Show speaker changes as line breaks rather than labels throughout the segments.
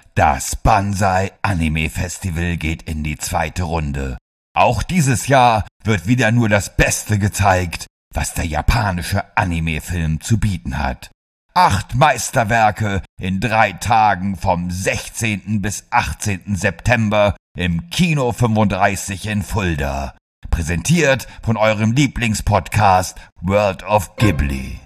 Das Banzai Anime Festival geht in die 2. Runde. Auch dieses Jahr wird wieder nur das Beste gezeigt, was der japanische Anime-Film zu bieten hat. 8 Meisterwerke in 3 Tagen vom 16. bis 18. September im Kino 35 in Fulda. Präsentiert von eurem Lieblingspodcast World of Ghibli.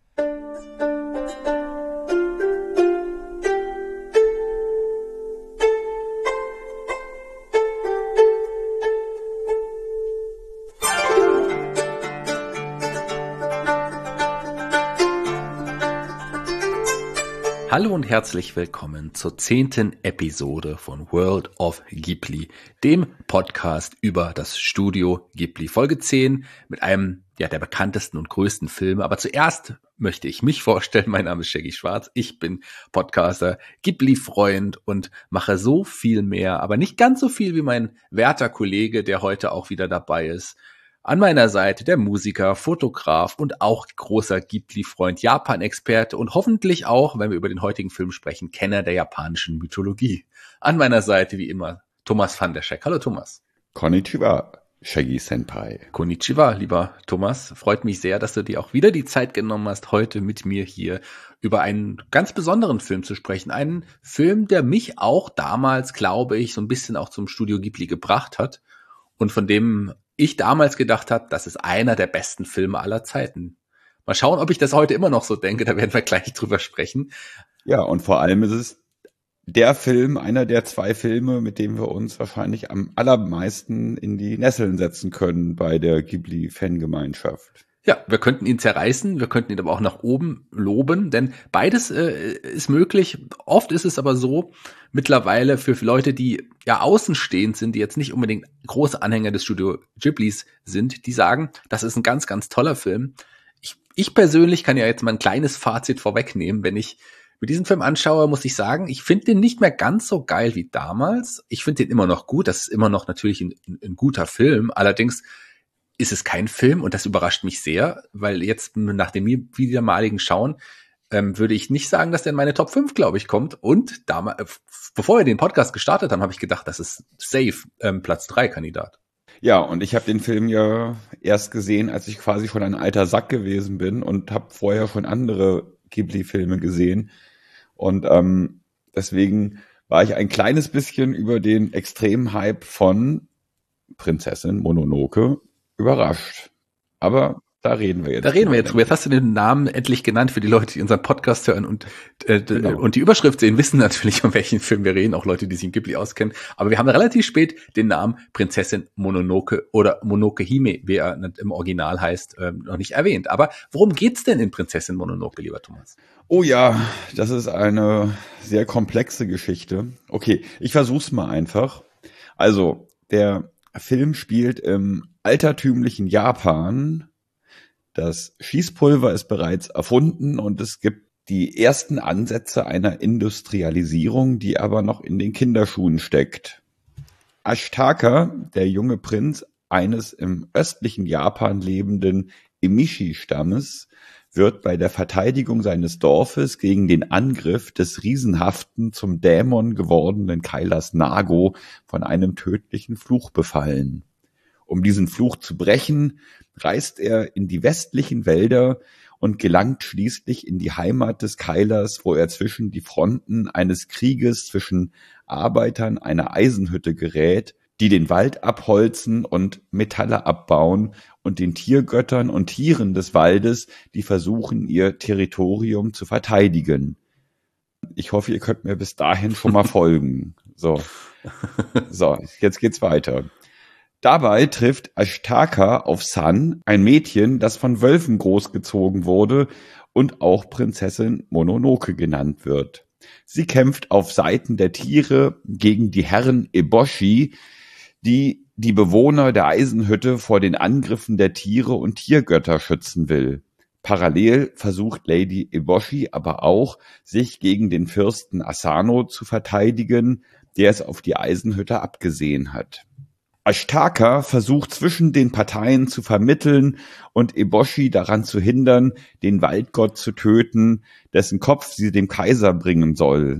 Hallo und herzlich willkommen zur 10. Episode von World of Ghibli, dem Podcast über das Studio Ghibli. Folge 10 mit einem der bekanntesten und größten Filme. Aber zuerst möchte ich mich vorstellen. Mein Name ist Shaggy Schwarz. Ich bin Podcaster, Ghibli-Freund und mache so viel mehr, aber nicht ganz so viel wie mein werter Kollege, der heute auch wieder dabei ist. An meiner Seite der Musiker, Fotograf und auch großer Ghibli-Freund, Japan-Experte und hoffentlich auch, wenn wir über den heutigen Film sprechen, Kenner der japanischen Mythologie. An meiner Seite wie immer Thomas van der Scheck. Hallo Thomas.
Konnichiwa, Shaggy-Senpai.
Konnichiwa, lieber Thomas. Freut mich sehr, dass du dir auch wieder die Zeit genommen hast, heute mit mir hier über einen ganz besonderen Film zu sprechen. Einen Film, der mich auch damals, glaube ich, so ein bisschen auch zum Studio Ghibli gebracht hat und von dem ich damals gedacht habe, das ist einer der besten Filme aller Zeiten. Mal schauen, ob ich das heute immer noch so denke, da werden wir gleich drüber sprechen.
Ja, und vor allem ist es der Film, einer der 2 Filme, mit dem wir uns wahrscheinlich am allermeisten in die Nesseln setzen können bei der Ghibli-Fangemeinschaft.
Ja, wir könnten ihn zerreißen, wir könnten ihn aber auch nach oben loben, denn beides ist möglich. Oft ist es aber so, mittlerweile für Leute, die ja außenstehend sind, die jetzt nicht unbedingt große Anhänger des Studio Ghiblis sind, die sagen, das ist ein ganz, ganz toller Film. Ich persönlich kann ja jetzt mal ein kleines Fazit vorwegnehmen. Wenn ich mir diesen Film anschaue, muss ich sagen, ich finde den nicht mehr ganz so geil wie damals. Ich finde den immer noch gut, das ist immer noch natürlich ein guter Film, allerdings ist es kein Film und das überrascht mich sehr, weil jetzt nach dem wiedermaligen Schauen würde ich nicht sagen, dass der in meine Top 5, glaube ich, kommt. Und damals, bevor wir den Podcast gestartet haben, habe ich gedacht, das ist safe Platz 3 Kandidat.
Ja, und ich habe den Film ja erst gesehen, als ich quasi schon ein alter Sack gewesen bin und habe vorher schon andere Ghibli-Filme gesehen. Und deswegen war ich ein kleines bisschen über den extremen Hype von Prinzessin Mononoke überrascht. Aber da reden wir jetzt.
Da reden wir jetzt drüber. Jetzt hast du den Namen endlich genannt für die Leute, die unseren Podcast hören und die Überschrift sehen, wissen natürlich, um welchen Film wir reden, auch Leute, die sich in Ghibli auskennen. Aber wir haben relativ spät den Namen Prinzessin Mononoke oder Mononoke Hime, wie er im Original heißt, noch nicht erwähnt. Aber worum geht's denn in Prinzessin Mononoke, lieber Thomas?
Oh ja, das ist eine sehr komplexe Geschichte. Okay, ich versuch's mal einfach. Also, der Film spielt im altertümlichen Japan. Das Schießpulver ist bereits erfunden und es gibt die ersten Ansätze einer Industrialisierung, die aber noch in den Kinderschuhen steckt. Ashitaka, der junge Prinz eines im östlichen Japan lebenden Emishi-Stammes, wird bei der Verteidigung seines Dorfes gegen den Angriff des riesenhaften, zum Dämon gewordenen Keilers Nago von einem tödlichen Fluch befallen. Um diesen Fluch zu brechen, reist er in die westlichen Wälder und gelangt schließlich in die Heimat des Keilers, wo er zwischen die Fronten eines Krieges zwischen Arbeitern einer Eisenhütte gerät, die den Wald abholzen und Metalle abbauen, und den Tiergöttern und Tieren des Waldes, die versuchen, ihr Territorium zu verteidigen. Ich hoffe, ihr könnt mir bis dahin schon mal folgen. So, jetzt geht's weiter. Dabei trifft Ashitaka auf San, ein Mädchen, das von Wölfen großgezogen wurde und auch Prinzessin Mononoke genannt wird. Sie kämpft auf Seiten der Tiere gegen die Herren Eboshi, die die Bewohner der Eisenhütte vor den Angriffen der Tiere und Tiergötter schützen will. Parallel versucht Lady Eboshi aber auch, sich gegen den Fürsten Asano zu verteidigen, der es auf die Eisenhütte abgesehen hat. Ashitaka versucht zwischen den Parteien zu vermitteln und Eboshi daran zu hindern, den Waldgott zu töten, dessen Kopf sie dem Kaiser bringen soll.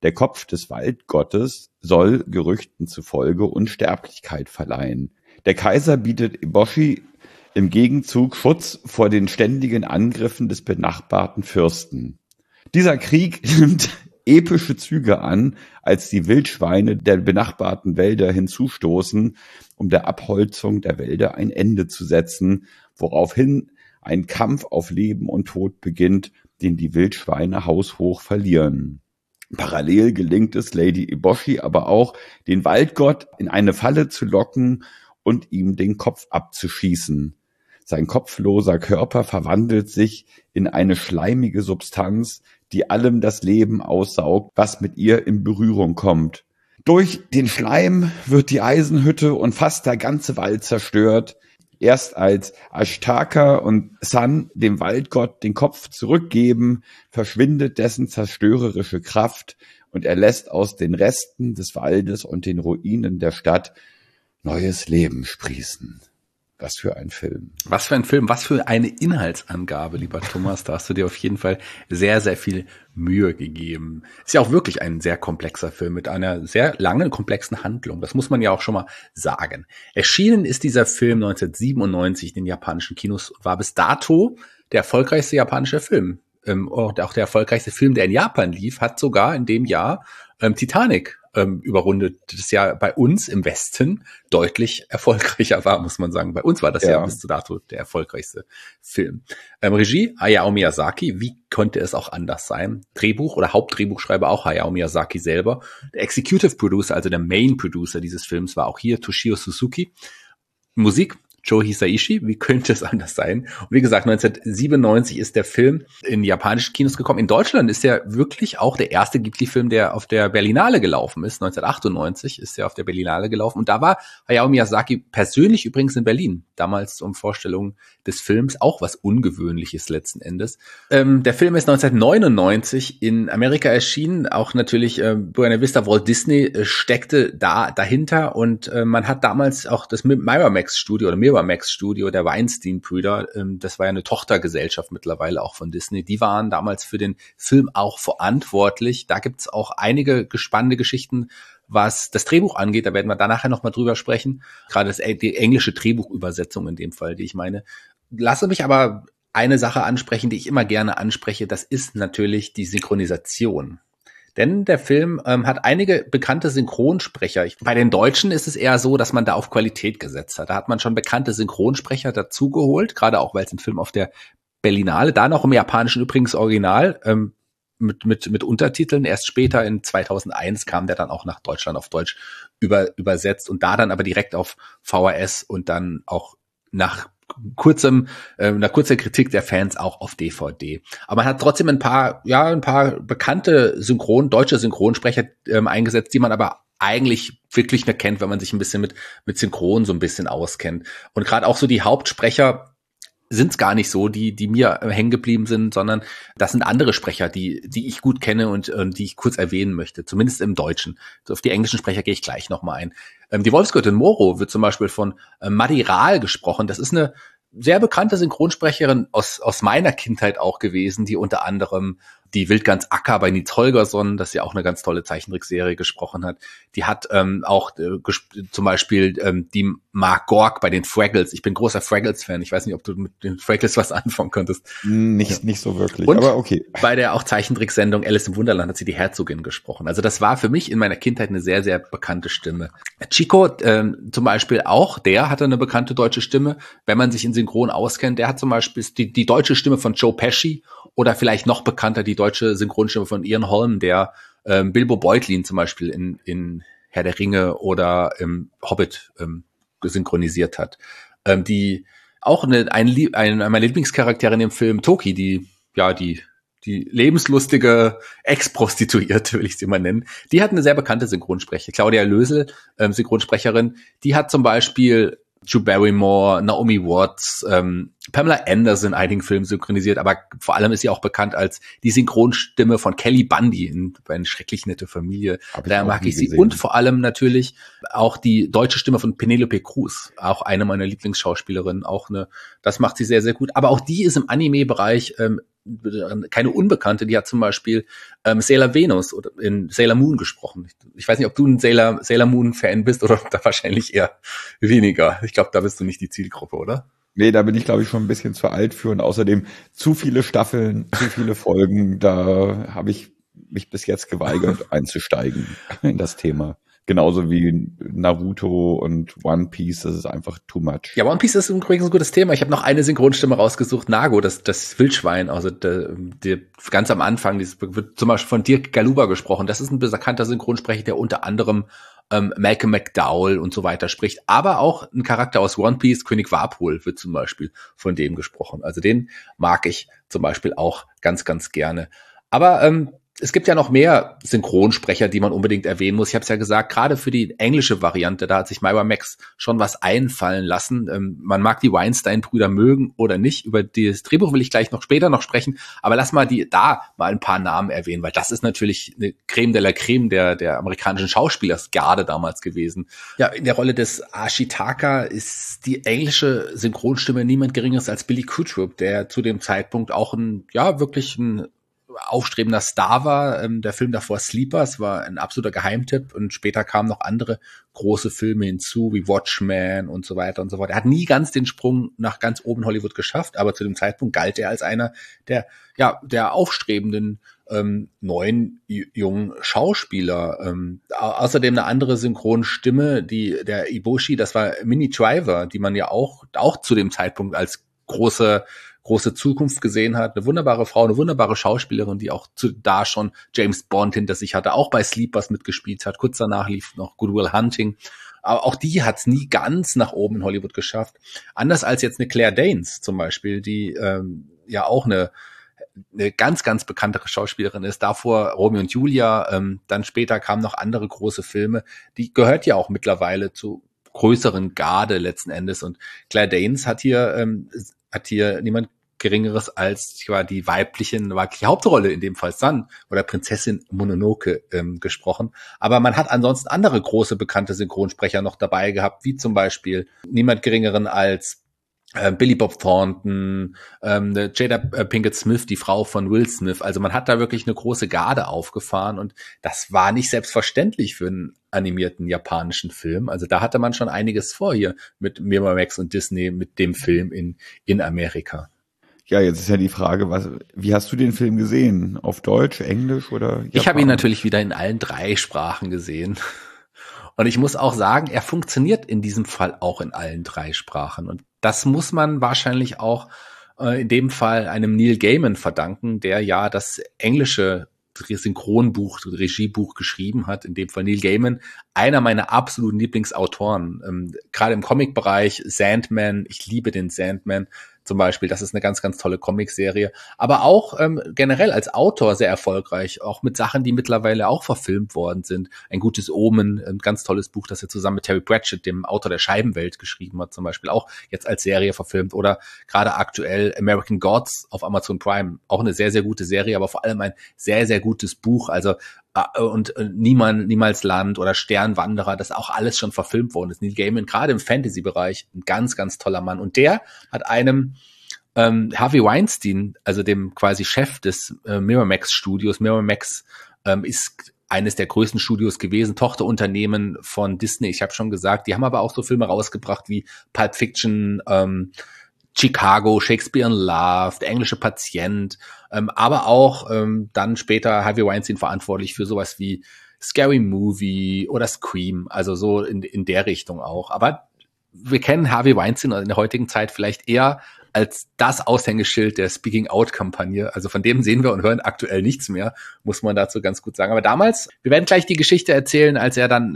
Der Kopf des Waldgottes soll Gerüchten zufolge Unsterblichkeit verleihen. Der Kaiser bietet Eboshi im Gegenzug Schutz vor den ständigen Angriffen des benachbarten Fürsten. Dieser Krieg nimmt epische Züge an, als die Wildschweine der benachbarten Wälder hinzustoßen, um der Abholzung der Wälder ein Ende zu setzen, woraufhin ein Kampf auf Leben und Tod beginnt, den die Wildschweine haushoch verlieren. Parallel gelingt es Lady Eboshi aber auch, den Waldgott in eine Falle zu locken und ihm den Kopf abzuschießen. Sein kopfloser Körper verwandelt sich in eine schleimige Substanz, die allem das Leben aussaugt, was mit ihr in Berührung kommt. Durch den Schleim wird die Eisenhütte und fast der ganze Wald zerstört. Erst als Ashtaka und Sun dem Waldgott den Kopf zurückgeben, verschwindet dessen zerstörerische Kraft und er lässt aus den Resten des Waldes und den Ruinen der Stadt neues Leben sprießen. Was für ein Film.
Was für ein Film, was für eine Inhaltsangabe, lieber Thomas. Da hast du dir auf jeden Fall sehr, sehr viel Mühe gegeben. Ist ja auch wirklich ein sehr komplexer Film mit einer sehr langen, komplexen Handlung. Das muss man ja auch schon mal sagen. Erschienen ist dieser Film 1997 in den japanischen Kinos und war bis dato der erfolgreichste japanische Film. Und auch der erfolgreichste Film, der in Japan lief, hat sogar in dem Jahr Titanic überrundet, das ja bei uns im Westen deutlich erfolgreicher war, muss man sagen. Bei uns war das ja bis dato der erfolgreichste Film. Regie Hayao Miyazaki, wie könnte es auch anders sein? Drehbuch oder Hauptdrehbuchschreiber auch Hayao Miyazaki selber. Der Executive Producer, also der Main Producer dieses Films, war auch hier Toshio Suzuki. Musik Joe Hisaishi, wie könnte es anders sein? Und wie gesagt, 1997 ist der Film in japanischen Kinos gekommen. In Deutschland ist er wirklich auch der erste Ghibli-Film, der auf der Berlinale gelaufen ist. 1998 ist er auf der Berlinale gelaufen. Und da war Hayao Miyazaki persönlich übrigens in Berlin, damals um Vorstellung des Films, auch was Ungewöhnliches letzten Endes. Der Film ist 1999 in Amerika erschienen. Auch natürlich Buena Vista Walt Disney steckte dahinter. Und man hat damals auch das Miramax-Studio der Weinstein-Brüder, das war ja eine Tochtergesellschaft mittlerweile auch von Disney, die waren damals für den Film auch verantwortlich. Da gibt's auch einige spannende Geschichten, was das Drehbuch angeht. Da werden wir da nachher nochmal drüber sprechen. Gerade die englische Drehbuchübersetzung in dem Fall, die ich meine. Lasse mich aber eine Sache ansprechen, die ich immer gerne anspreche. Das ist natürlich die Synchronisation. Denn der Film hat einige bekannte Synchronsprecher. Bei den Deutschen ist es eher so, dass man da auf Qualität gesetzt hat. Da hat man schon bekannte Synchronsprecher dazugeholt, gerade auch, weil es ein Film auf der Berlinale, da noch im japanischen übrigens Original, mit Untertiteln. Erst später in 2001 kam der dann auch nach Deutschland auf Deutsch übersetzt und da dann aber direkt auf VHS und dann auch nach kurzer Kritik der Fans auch auf DVD. Aber man hat trotzdem ein paar bekannte deutsche Synchronsprecher eingesetzt, die man aber eigentlich wirklich mehr kennt, wenn man sich ein bisschen mit Synchron so ein bisschen auskennt. Und gerade auch so die Hauptsprecher sind es gar nicht so, die mir hängen geblieben sind, sondern das sind andere Sprecher, die ich gut kenne und die ich kurz erwähnen möchte, zumindest im Deutschen. So, auf die englischen Sprecher gehe ich gleich nochmal ein. Die Wolfsgöttin Moro wird zum Beispiel von Maddy Rahl gesprochen. Das ist eine sehr bekannte Synchronsprecherin aus meiner Kindheit auch gewesen, die unter anderem die Wildgans Acker bei Nils Holgersson, das ja auch eine ganz tolle Zeichentrickserie gesprochen hat. Die hat auch zum Beispiel die Mark Gork bei den Fraggles. Ich bin großer Fraggles-Fan. Ich weiß nicht, ob du mit den Fraggles was anfangen konntest.
Nicht so wirklich,
und
aber okay.
Bei der auch Zeichentricksendung Alice im Wunderland hat sie die Herzogin gesprochen. Also das war für mich in meiner Kindheit eine sehr, sehr bekannte Stimme. Chico zum Beispiel auch, der hatte eine bekannte deutsche Stimme. Wenn man sich in Synchron auskennt, der hat zum Beispiel die deutsche Stimme von Joe Pesci oder vielleicht noch bekannter die deutsche Synchronstimme von Ian Holm, der Bilbo Beutlin zum Beispiel in Herr der Ringe oder im Hobbit synchronisiert hat. Die auch eine meiner Lieblingscharaktere in dem Film, Toki, die lebenslustige Ex-Prostituierte, will ich sie mal nennen, die hat eine sehr bekannte Synchronsprecherin. Claudia Lösel, Synchronsprecherin, die hat zum Beispiel Drew Barrymore, Naomi Watts, Pamela Anderson in einigen Filmen synchronisiert, aber vor allem ist sie auch bekannt als die Synchronstimme von Kelly Bundy bei einer schrecklich nette Familie. Da mag ich sie. Gesehen. Und vor allem natürlich auch die deutsche Stimme von Penelope Cruz, auch eine meiner Lieblingsschauspielerinnen, das macht sie sehr, sehr gut. Aber auch die ist im Anime-Bereich keine Unbekannte, die hat zum Beispiel Sailor Venus oder in Sailor Moon gesprochen. Ich weiß nicht, ob du ein Sailor Moon Fan bist oder da wahrscheinlich eher weniger. Ich glaube, da bist du nicht die Zielgruppe, oder?
Nee, da bin ich, glaube ich, schon ein bisschen zu alt für und außerdem zu viele Staffeln, zu viele Folgen. Da habe ich mich bis jetzt geweigert, einzusteigen in das Thema. Genauso wie Naruto und One Piece, das ist einfach too much.
Ja, One Piece ist übrigens ein gutes Thema. Ich habe noch eine Synchronstimme rausgesucht, Nago, das Wildschwein, also ganz am Anfang, wird zum Beispiel von Dirk Galuba gesprochen. Das ist ein bekannter Synchronsprecher, der unter anderem Malcolm McDowell und so weiter spricht. Aber auch ein Charakter aus One Piece, König Warpol, wird zum Beispiel von dem gesprochen. Also den mag ich zum Beispiel auch ganz, ganz gerne. Aber es gibt ja noch mehr Synchronsprecher, die man unbedingt erwähnen muss. Ich habe es ja gesagt, gerade für die englische Variante, da hat sich Miramax schon was einfallen lassen. Man mag die Weinstein-Brüder mögen oder nicht. Über das Drehbuch will ich gleich noch später noch sprechen. Aber lass mal da mal ein paar Namen erwähnen, weil das ist natürlich eine Creme de la Creme der amerikanischen Schauspielersgarde damals gewesen. Ja, in der Rolle des Ashitaka ist die englische Synchronstimme niemand Geringeres als Billy Crudup, der zu dem Zeitpunkt auch wirklich ein aufstrebender Star war. Der Film davor Sleepers war ein absoluter Geheimtipp und später kamen noch andere große Filme hinzu, wie Watchmen und so weiter und so fort. Er hat nie ganz den Sprung nach ganz oben Hollywood geschafft, aber zu dem Zeitpunkt galt er als einer der aufstrebenden neuen jungen Schauspieler. Außerdem eine andere Synchronstimme, der Ibushi, das war Minnie Driver, die man ja auch zu dem Zeitpunkt als große Zukunft gesehen hat. Eine wunderbare Frau, eine wunderbare Schauspielerin, die auch da schon James Bond hinter sich hatte, auch bei Sleepers mitgespielt hat. Kurz danach lief noch Good Will Hunting. Aber auch die hat es nie ganz nach oben in Hollywood geschafft. Anders als jetzt eine Claire Danes zum Beispiel, die ja auch eine ganz, ganz bekanntere Schauspielerin ist. Davor Romeo und Julia, dann später kamen noch andere große Filme. Die gehört ja auch mittlerweile zu größeren Garde letzten Endes. Und Claire Danes hat hier niemand Geringeres als die weibliche Hauptrolle, in dem Fall Sun oder Prinzessin Mononoke gesprochen. Aber man hat ansonsten andere große bekannte Synchronsprecher noch dabei gehabt, wie zum Beispiel niemand Geringeren als Billy Bob Thornton, Jada Pinkett Smith, die Frau von Will Smith. Also man hat da wirklich eine große Garde aufgefahren und das war nicht selbstverständlich für einen animierten japanischen Film. Also da hatte man schon einiges vor hier mit Miramax und Disney mit dem Film in Amerika.
Ja, jetzt ist ja die Frage, wie hast du den Film gesehen? Auf Deutsch, Englisch oder Japanisch?
Ich habe ihn natürlich wieder in allen 3 Sprachen gesehen. Und ich muss auch sagen, er funktioniert in diesem Fall auch in allen 3 Sprachen. Und das muss man wahrscheinlich auch in dem Fall einem Neil Gaiman verdanken, der ja das englische Synchronbuch, Regiebuch geschrieben hat. In dem Fall Neil Gaiman, einer meiner absoluten Lieblingsautoren. Gerade im Comic-Bereich, Sandman, ich liebe den Sandman zum Beispiel. Das ist eine ganz, ganz tolle Comicserie. Aber auch generell als Autor sehr erfolgreich, auch mit Sachen, die mittlerweile auch verfilmt worden sind. Ein gutes Omen, ein ganz tolles Buch, das er zusammen mit Terry Pratchett, dem Autor der Scheibenwelt, geschrieben hat, zum Beispiel auch jetzt als Serie verfilmt. Oder gerade aktuell American Gods auf Amazon Prime. Auch eine sehr, sehr gute Serie, aber vor allem ein sehr, sehr gutes Buch. Also und Niemalsland oder Sternwanderer, das auch alles schon verfilmt worden ist. Neil Gaiman, gerade im Fantasy-Bereich, ein ganz, ganz toller Mann. Und der hat einem Harvey Weinstein, also dem quasi Chef des Miramax-Studios, Miramax ist eines der größten Studios gewesen, Tochterunternehmen von Disney. Ich habe schon gesagt, die haben aber auch so Filme rausgebracht wie Pulp Fiction, Chicago, Shakespeare in Love, Der englische Patient, aber auch dann später Harvey Weinstein verantwortlich für sowas wie Scary Movie oder Scream, also so in der Richtung auch. Aber wir kennen Harvey Weinstein in der heutigen Zeit vielleicht eher als das Aushängeschild der Speaking-Out-Kampagne. Also von dem sehen wir und hören aktuell nichts mehr, muss man dazu ganz gut sagen. Aber damals, wir werden gleich die Geschichte erzählen, als er dann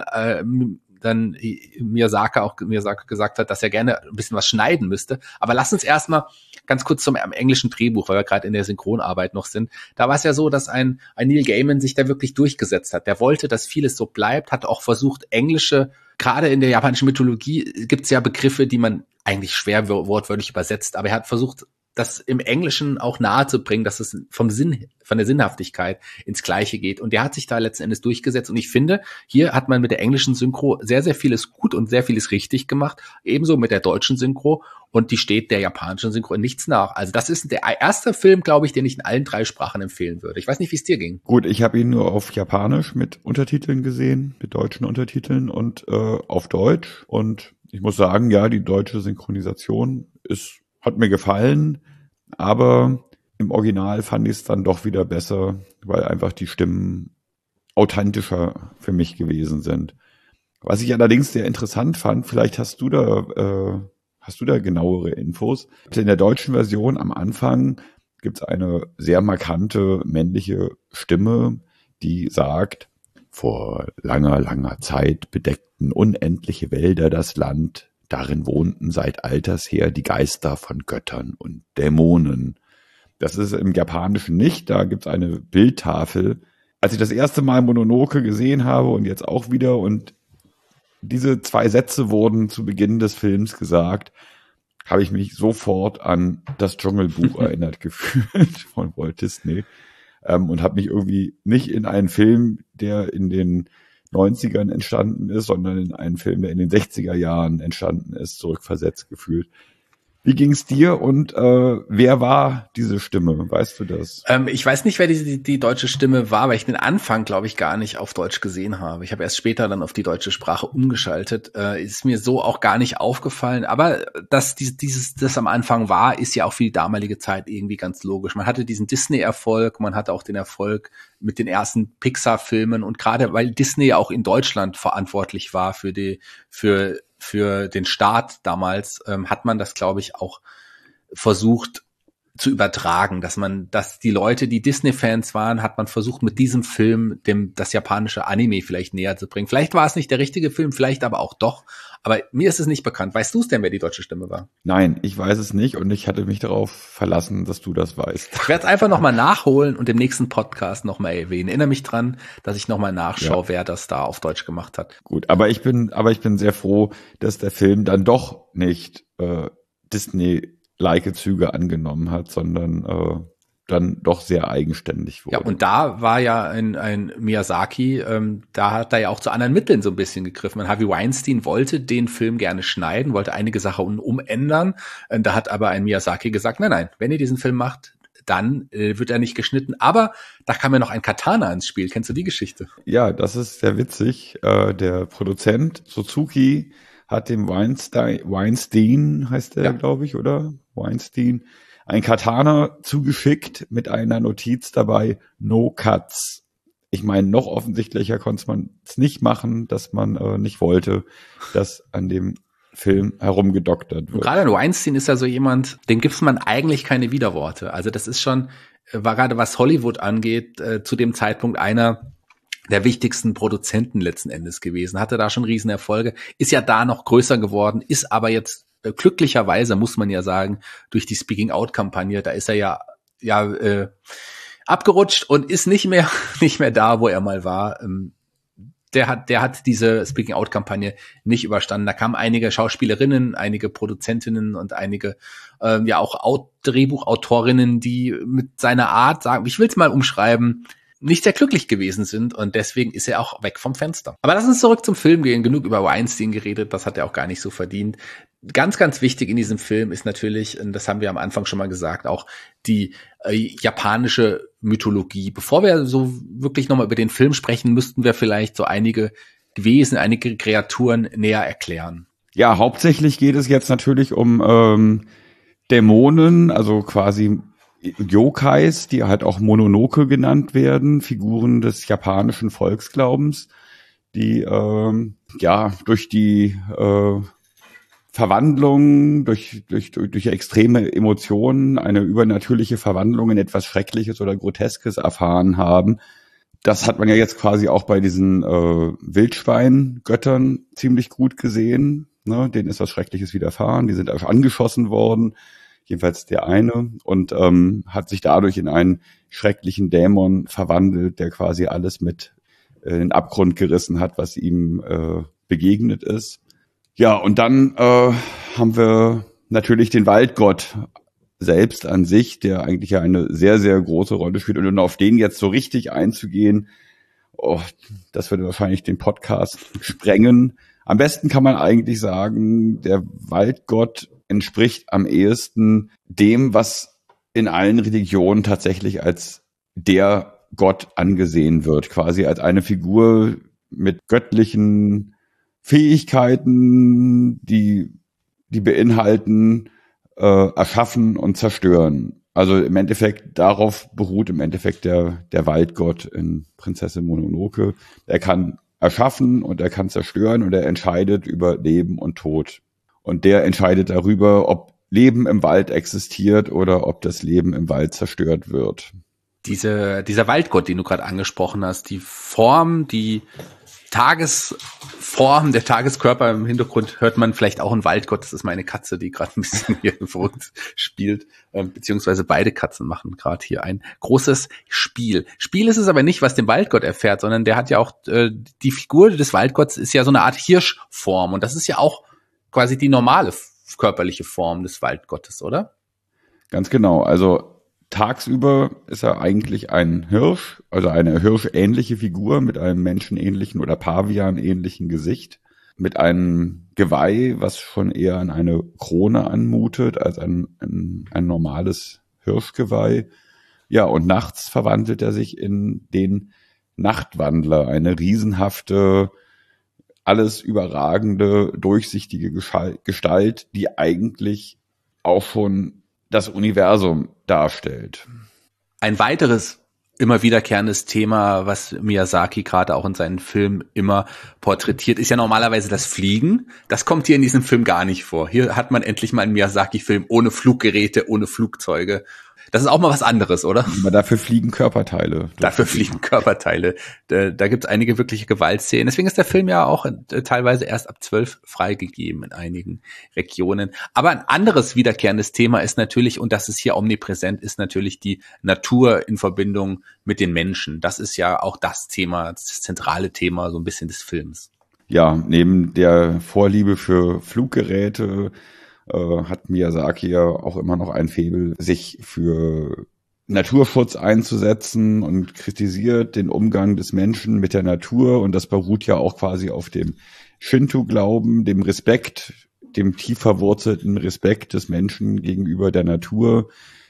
Miyazaki gesagt hat, dass er gerne ein bisschen was schneiden müsste. Aber lass uns erstmal ganz kurz zum englischen Drehbuch, weil wir gerade in der Synchronarbeit noch sind. Da war es ja so, dass ein Neil Gaiman sich da wirklich durchgesetzt hat. Der wollte, dass vieles so bleibt, hat auch versucht, gerade in der japanischen Mythologie gibt es ja Begriffe, die man eigentlich schwer wortwörtlich übersetzt, aber er hat versucht, das im Englischen auch nahe zu bringen, dass es von der Sinnhaftigkeit ins Gleiche geht. Und der hat sich da letzten Endes durchgesetzt. Und ich finde, hier hat man mit der englischen Synchro sehr, sehr vieles gut und sehr vieles richtig gemacht. Ebenso mit der deutschen Synchro. Und die steht der japanischen Synchro in nichts nach. Also das ist der erste Film, glaube ich, den ich in allen 3 Sprachen empfehlen würde. Ich weiß nicht, wie es dir ging.
Gut, ich habe ihn nur auf Japanisch mit Untertiteln gesehen, mit deutschen Untertiteln und auf Deutsch. Und ich muss sagen, ja, die deutsche Synchronisation hat mir gefallen, aber im Original fand ich es dann doch wieder besser, weil einfach die Stimmen authentischer für mich gewesen sind. Was ich allerdings sehr interessant fand, vielleicht hast du da genauere Infos. In der deutschen Version am Anfang gibt es eine sehr markante männliche Stimme, die sagt: Vor langer, langer Zeit bedeckten unendliche Wälder das Land. Darin wohnten seit alters her die Geister von Göttern und Dämonen. Das ist im Japanischen nicht. Da gibt es eine Bildtafel. Als ich das erste Mal Mononoke gesehen habe und jetzt auch wieder, und diese 2 Sätze wurden zu Beginn des Films gesagt, habe ich mich sofort an das Dschungelbuch erinnert gefühlt von Walt Disney und habe mich irgendwie nicht in einen Film, der in den 90ern entstanden ist, sondern in einen Film, der in den 60er Jahren entstanden ist, zurückversetzt gefühlt. Wie ging's dir und wer war diese Stimme? Weißt du das?
Ich weiß nicht, wer die deutsche Stimme war, weil ich den Anfang, glaube ich, gar nicht auf Deutsch gesehen habe. Ich habe erst später dann auf die deutsche Sprache umgeschaltet. Ist mir so auch gar nicht aufgefallen. Aber dass das am Anfang war, ist ja auch für die damalige Zeit irgendwie ganz logisch. Man hatte diesen Disney-Erfolg, man hatte auch den Erfolg mit den ersten Pixar-Filmen, und gerade weil Disney auch in Deutschland verantwortlich war für den Start damals, hat man das, glaube ich, auch versucht zu übertragen, dass die Leute, die Disney-Fans waren, hat man versucht, mit diesem Film das japanische Anime vielleicht näher zu bringen. Vielleicht war es nicht der richtige Film, vielleicht aber auch doch. Aber mir ist es nicht bekannt. Weißt du es denn, wer die deutsche Stimme war?
Nein, ich weiß es nicht und ich hatte mich darauf verlassen, dass du das weißt.
Ich werde es einfach nochmal nachholen und im nächsten Podcast nochmal erwähnen. Erinnere mich dran, dass ich nochmal nachschaue, wer das da auf Deutsch gemacht hat.
Gut, aber ich bin sehr froh, dass der Film dann doch nicht Disney-like Züge angenommen hat, sondern dann doch sehr eigenständig wurde.
Ja, und da war ja ein Miyazaki, da hat er ja auch zu anderen Mitteln so ein bisschen gegriffen. Harvey Weinstein wollte den Film gerne schneiden, wollte einige Sachen umändern. Da hat aber ein Miyazaki gesagt, nein, wenn ihr diesen Film macht, dann wird er nicht geschnitten. Aber da kam ja noch ein Katana ins Spiel. Kennst du die Geschichte?
Ja, das ist sehr witzig. Der Produzent Suzuki hat dem Weinstein heißt der, glaube ich, oder? Weinstein, ein Katana zugeschickt mit einer Notiz dabei: No Cuts. Ich meine, noch offensichtlicher konnte man es nicht machen, dass man nicht wollte, dass an dem Film herumgedoktert wird.
Und gerade Weinstein ist ja so jemand, dem gibt man eigentlich keine Widerworte. Also das ist schon, war gerade was Hollywood angeht, zu dem Zeitpunkt einer der wichtigsten Produzenten letzten Endes gewesen. Hatte da schon Riesenerfolge, ist ja da noch größer geworden, ist aber jetzt glücklicherweise, muss man ja sagen, durch die Speaking-Out-Kampagne, da ist er ja abgerutscht und ist nicht mehr da, wo er mal war. Der hat diese Speaking-Out-Kampagne nicht überstanden. Da kamen einige Schauspielerinnen, einige Produzentinnen und einige auch Drehbuchautorinnen, die mit seiner Art sagen, ich will es mal umschreiben, nicht sehr glücklich gewesen sind, und deswegen ist er auch weg vom Fenster. Aber lass uns zurück zum Film gehen. Genug über Weinstein geredet, das hat er auch gar nicht so verdient. Ganz, ganz wichtig in diesem Film ist natürlich, und das haben wir am Anfang schon mal gesagt, auch die japanische Mythologie. Bevor wir so wirklich nochmal über den Film sprechen, müssten wir vielleicht so einige Wesen, einige Kreaturen näher erklären.
Ja, hauptsächlich geht es jetzt natürlich um Dämonen, also quasi Yokais, die halt auch Mononoke genannt werden, Figuren des japanischen Volksglaubens, die durch die Verwandlung, durch extreme Emotionen eine übernatürliche Verwandlung in etwas Schreckliches oder Groteskes erfahren haben. Das hat man ja jetzt quasi auch bei diesen Wildschweingöttern ziemlich gut gesehen. Ne? Denen ist was Schreckliches widerfahren, die sind auch angeschossen worden, jedenfalls der eine, und hat sich dadurch in einen schrecklichen Dämon verwandelt, der quasi alles mit in den Abgrund gerissen hat, was ihm begegnet ist. Ja, und dann haben wir natürlich den Waldgott selbst an sich, der eigentlich ja eine sehr, sehr große Rolle spielt. Und auf den jetzt so richtig einzugehen, das würde wahrscheinlich den Podcast sprengen. Am besten kann man eigentlich sagen, der Waldgott entspricht am ehesten dem, was in allen Religionen tatsächlich als der Gott angesehen wird, quasi als eine Figur mit göttlichen Fähigkeiten, die beinhalten, erschaffen und zerstören. Also im Endeffekt, darauf beruht im Endeffekt der Waldgott in Prinzessin Mononoke. Er kann erschaffen und er kann zerstören und er entscheidet über Leben und Tod. Und der entscheidet darüber, ob Leben im Wald existiert oder ob das Leben im Wald zerstört wird.
Dieser Waldgott, den du gerade angesprochen hast, die Form, die Tagesform, der Tageskörper im Hintergrund hört man vielleicht auch einen Waldgott. Das ist meine Katze, die gerade ein bisschen hier vor uns spielt, beziehungsweise beide Katzen machen gerade hier ein großes Spiel. Spiel ist es aber nicht, was den Waldgott erfährt, sondern der hat ja auch, die Figur des Waldgotts ist ja so eine Art Hirschform und das ist ja auch quasi die normale körperliche Form des Waldgottes, oder?
Ganz genau, also tagsüber ist er eigentlich ein Hirsch, also eine hirschähnliche Figur mit einem menschenähnlichen oder Pavianähnlichen Gesicht, mit einem Geweih, was schon eher an eine Krone anmutet als ein normales Hirschgeweih. Ja, und nachts verwandelt er sich in den Nachtwandler, eine riesenhafte, alles überragende, durchsichtige Gestalt, die eigentlich auch schon das Universum darstellt.
Ein weiteres immer wiederkehrendes Thema, was Miyazaki gerade auch in seinen Filmen immer porträtiert, ist ja normalerweise das Fliegen. Das kommt hier in diesem Film gar nicht vor. Hier hat man endlich mal einen Miyazaki-Film ohne Fluggeräte, ohne Flugzeuge. Das ist auch mal was anderes, oder?
Aber dafür fliegen Körperteile.
Dafür fliegen Körperteile. Da gibt es einige wirkliche Gewaltszenen. Deswegen ist der Film ja auch teilweise erst ab 12 freigegeben in einigen Regionen. Aber ein anderes wiederkehrendes Thema ist natürlich, und das ist hier omnipräsent, ist natürlich die Natur in Verbindung mit den Menschen. Das ist ja auch das Thema, das zentrale Thema so ein bisschen des Films.
Ja, neben der Vorliebe für Fluggeräte hat Miyazaki ja auch immer noch ein Faible, sich für Naturschutz einzusetzen und kritisiert den Umgang des Menschen mit der Natur. Und das beruht ja auch quasi auf dem Shinto-Glauben, dem Respekt, dem tief verwurzelten Respekt des Menschen gegenüber der Natur,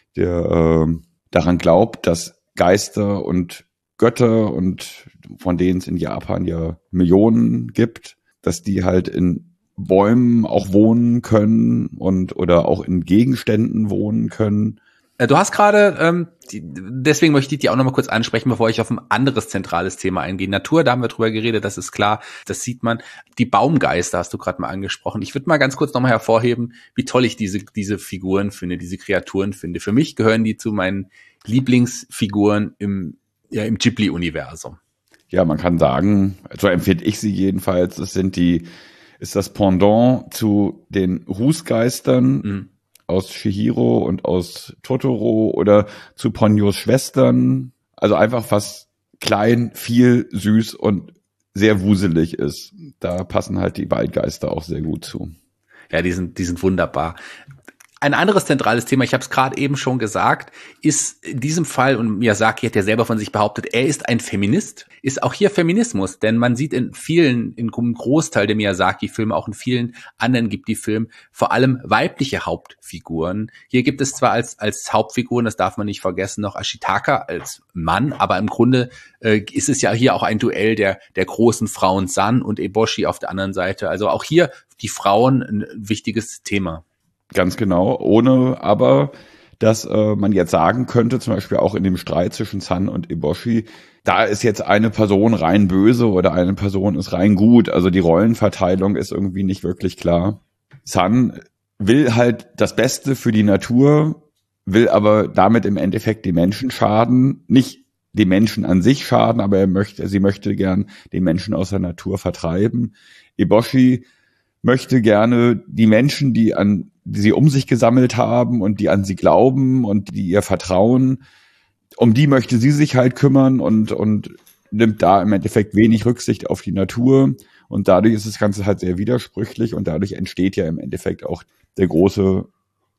der daran glaubt, dass Geister und Götter, und von denen es in Japan ja Millionen gibt, dass die halt in Bäumen auch wohnen können oder auch in Gegenständen wohnen können.
Du hast gerade, deswegen möchte ich die auch nochmal kurz ansprechen, bevor ich auf ein anderes zentrales Thema eingehe. Natur, da haben wir drüber geredet, das ist klar, das sieht man. Die Baumgeister hast du gerade mal angesprochen. Ich würde mal ganz kurz nochmal hervorheben, wie toll ich diese Figuren finde, diese Kreaturen finde. Für mich gehören die zu meinen Lieblingsfiguren im Ghibli-Universum.
Ja, man kann sagen, so empfinde ich sie jedenfalls, ist das Pendant zu den Rußgeistern aus Chihiro und aus Totoro oder zu Ponyo's Schwestern. Also einfach was klein, viel, süß und sehr wuselig ist. Da passen halt die Waldgeister auch sehr gut zu.
Ja, die sind wunderbar. Ein anderes zentrales Thema, ich habe es gerade eben schon gesagt, ist in diesem Fall, und Miyazaki hat ja selber von sich behauptet, er ist ein Feminist, ist auch hier Feminismus, denn man sieht in einem Großteil der Miyazaki-Filme, auch in vielen anderen Ghibli-Filmen, vor allem weibliche Hauptfiguren. Hier gibt es zwar als Hauptfiguren, das darf man nicht vergessen, noch Ashitaka als Mann, aber im Grunde ist es ja hier auch ein Duell der großen Frauen San und Eboshi auf der anderen Seite. Also auch hier die Frauen ein wichtiges Thema.
Ganz genau, ohne aber, dass man jetzt sagen könnte, zum Beispiel auch in dem Streit zwischen San und Eboshi, da ist jetzt eine Person rein böse oder eine Person ist rein gut. Also die Rollenverteilung ist irgendwie nicht wirklich klar. San will halt das Beste für die Natur, will aber damit im Endeffekt den Menschen schaden, nicht den Menschen an sich schaden, aber sie möchte gern den Menschen aus der Natur vertreiben. Eboshi möchte gerne die Menschen, die sie um sich gesammelt haben und die an sie glauben und die ihr vertrauen, um die möchte sie sich halt kümmern und nimmt da im Endeffekt wenig Rücksicht auf die Natur. Und dadurch ist das Ganze halt sehr widersprüchlich und dadurch entsteht ja im Endeffekt auch der große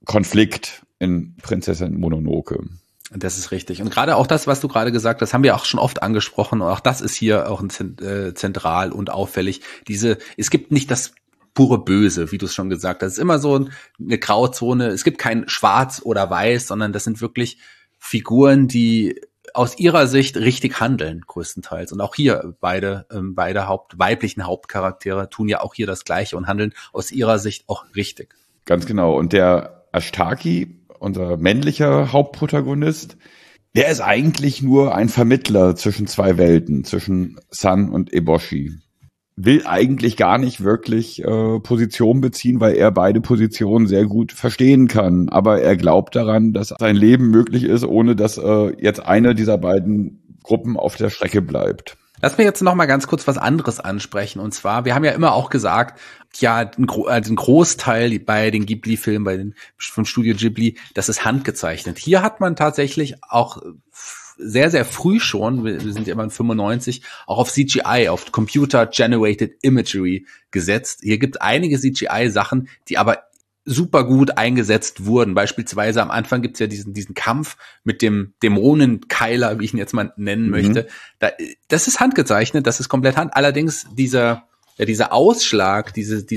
Konflikt in Prinzessin Mononoke.
Das ist richtig. Und gerade auch das, was du gerade gesagt hast, haben wir auch schon oft angesprochen. Und auch das ist hier auch zentral und auffällig. Es gibt nicht das pure Böse, wie du es schon gesagt hast. Es ist immer so eine Grauzone. Es gibt kein Schwarz oder Weiß, sondern das sind wirklich Figuren, die aus ihrer Sicht richtig handeln, größtenteils. Und auch hier beide weiblichen Hauptcharaktere tun ja auch hier das Gleiche und handeln aus ihrer Sicht auch richtig.
Ganz genau. Und der Ashtaki, unser männlicher Hauptprotagonist, der ist eigentlich nur ein Vermittler zwischen zwei Welten, zwischen Sun und Eboshi. Will eigentlich gar nicht wirklich Position beziehen, weil er beide Positionen sehr gut verstehen kann. Aber er glaubt daran, dass sein Leben möglich ist, ohne dass jetzt eine dieser beiden Gruppen auf der Strecke bleibt.
Lass mir jetzt noch mal ganz kurz was anderes ansprechen. Und zwar, wir haben ja immer auch gesagt, ja, ein Großteil bei den Ghibli-Filmen, vom Studio Ghibli, das ist handgezeichnet. Hier hat man tatsächlich auch sehr, sehr früh schon, wir sind ja immer in 95, auch auf CGI, auf Computer Generated Imagery gesetzt. Hier gibt es einige CGI-Sachen, die aber super gut eingesetzt wurden. Beispielsweise am Anfang gibt's ja diesen Kampf mit dem Dämonenkeiler, wie ich ihn jetzt mal nennen möchte. Das ist handgezeichnet, das ist komplett Allerdings dieser Ausschlag, diese,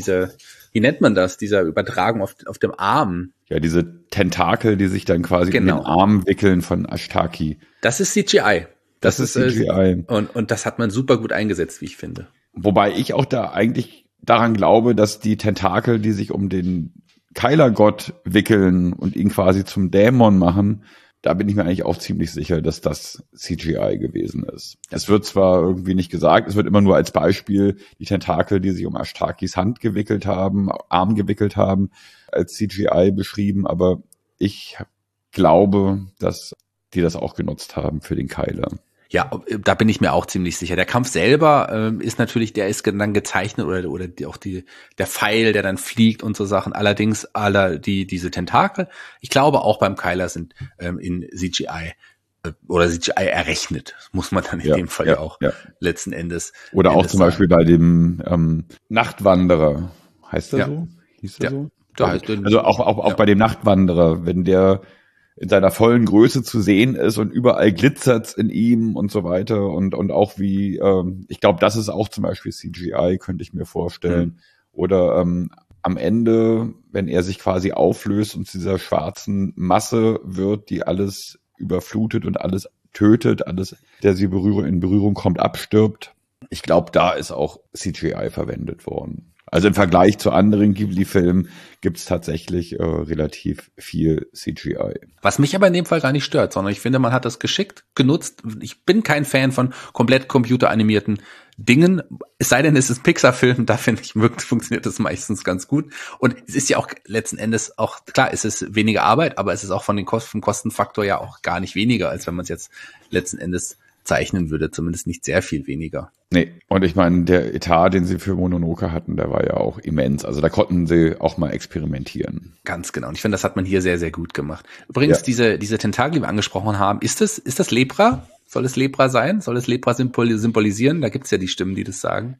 wie nennt man das? Dieser Übertragung auf dem Arm.
Ja, diese Tentakel, die sich dann quasi in den Arm wickeln von Ashtaki.
Das ist CGI.
Das ist CGI.
Und das hat man super gut eingesetzt, wie ich finde.
Wobei ich auch da eigentlich daran glaube, dass die Tentakel, die sich um den Keilergott wickeln und ihn quasi zum Dämon machen, da bin ich mir eigentlich auch ziemlich sicher, dass das CGI gewesen ist. Es wird zwar irgendwie nicht gesagt, es wird immer nur als Beispiel die Tentakel, die sich um Ashtakis Hand gewickelt haben, Arm gewickelt haben, als CGI beschrieben, aber ich glaube, dass die das auch genutzt haben für den Keiler.
Ja, da bin ich mir auch ziemlich sicher. Der Kampf selber ist natürlich, der ist dann gezeichnet oder der Pfeil, der dann fliegt und so Sachen. Allerdings diese Tentakel, ich glaube auch beim Keiler sind in CGI oder CGI errechnet, muss man dann in dem Fall auch letzten Endes.
Oder auch zum Beispiel bei dem Nachtwanderer, heißt der so? Hieß der so? Also auch bei dem Nachtwanderer, wenn der in seiner vollen Größe zu sehen ist und überall glitzert's in ihm und so weiter und auch wie, ich glaube, das ist auch zum Beispiel CGI, könnte ich mir vorstellen. Oder am Ende, wenn er sich quasi auflöst und zu dieser schwarzen Masse wird, die alles überflutet und alles tötet, alles, der sie in Berührung kommt, abstirbt. Ich glaube, da ist auch CGI verwendet worden. Also im Vergleich zu anderen Ghibli-Filmen gibt's tatsächlich relativ viel CGI.
Was mich aber in dem Fall gar nicht stört, sondern ich finde, man hat das geschickt genutzt. Ich bin kein Fan von komplett computeranimierten Dingen, es sei denn, es ist ein Pixar-Film, da finde ich, funktioniert das meistens ganz gut. Und es ist ja auch letzten Endes auch, klar, es ist weniger Arbeit, aber es ist auch vom Kostenfaktor ja auch gar nicht weniger, als wenn man es jetzt letzten Endes zeichnen würde, zumindest nicht sehr viel weniger.
Nee, und ich meine, der Etat, den sie für Mononoke hatten, der war ja auch immens. Also da konnten sie auch mal experimentieren.
Ganz genau. Und ich finde, das hat man hier sehr, sehr gut gemacht. Übrigens, diese Tentakel, die wir angesprochen haben, ist das Lepra? Soll es Lepra sein? Soll es Lepra symbolisieren? Da gibt's ja die Stimmen, die das sagen.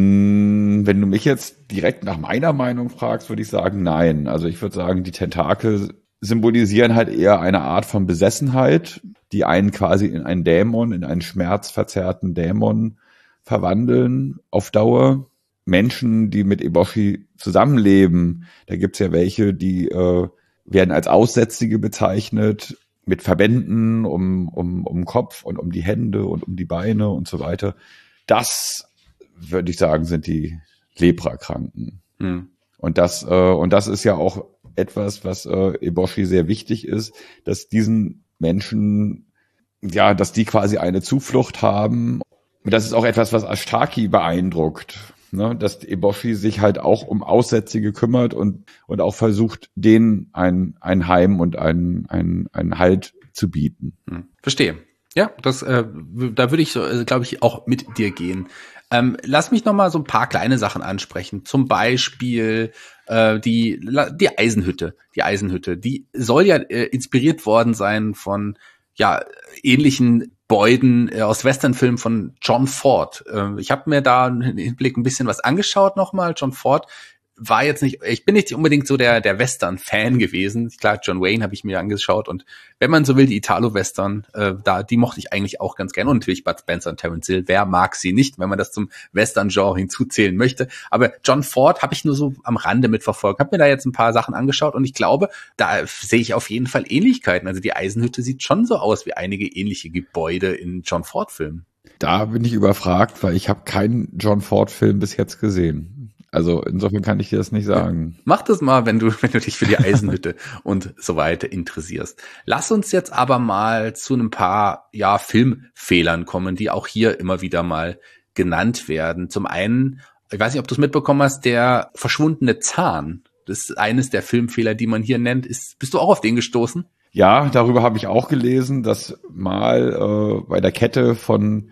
Wenn du mich jetzt direkt nach meiner Meinung fragst, würde ich sagen, nein. Also ich würde sagen, die Tentakel symbolisieren halt eher eine Art von Besessenheit, die einen quasi in einen Dämon, in einen schmerzverzerrten Dämon verwandeln auf Dauer. Menschen, die mit Eboshi zusammenleben, da gibt's ja welche, die werden als Aussätzige bezeichnet, mit Verbänden um Kopf und um die Hände und um die Beine und so weiter. Das, würde ich sagen, sind die Leprakranken. Und das ist ja auch etwas, was Eboshi sehr wichtig ist, dass diesen Menschen, ja, dass die quasi eine Zuflucht haben. Und das ist auch etwas, was Ashtaki beeindruckt, ne? Dass Eboshi sich halt auch um Aussätzige kümmert und auch versucht, denen ein Heim und einen Halt zu bieten.
Verstehe. Ja, da würde ich, glaube ich, auch mit dir gehen. Lass mich noch mal so ein paar kleine Sachen ansprechen. Zum Beispiel die Eisenhütte. Die Eisenhütte, die soll ja inspiriert worden sein von ähnlichen Gebäuden aus Westernfilmen von John Ford. Ich habe mir da im Hinblick ein bisschen was angeschaut nochmal. John Ford ich bin nicht unbedingt so der Western-Fan gewesen. Klar, John Wayne habe ich mir angeschaut und wenn man so will, die Italo-Western, die mochte ich eigentlich auch ganz gerne. Und natürlich Bud Spencer und Terence Hill, wer mag sie nicht, wenn man das zum Western-Genre hinzuzählen möchte. Aber John Ford habe ich nur so am Rande mitverfolgt, habe mir da jetzt ein paar Sachen angeschaut und ich glaube, da sehe ich auf jeden Fall Ähnlichkeiten. Also die Eisenhütte sieht schon so aus wie einige ähnliche Gebäude in John Ford-Filmen.
Da bin ich überfragt, weil ich habe keinen John Ford-Film bis jetzt gesehen. Also insofern kann ich dir das nicht sagen.
Mach das mal, wenn du dich für die Eisenhütte und so weiter interessierst. Lass uns jetzt aber mal zu ein paar Filmfehlern kommen, die auch hier immer wieder mal genannt werden. Zum einen, ich weiß nicht, ob du es mitbekommen hast, der verschwundene Zahn. Das ist eines der Filmfehler, die man hier nennt. Bist du auch auf den gestoßen?
Ja, darüber habe ich auch gelesen, dass mal bei der Kette von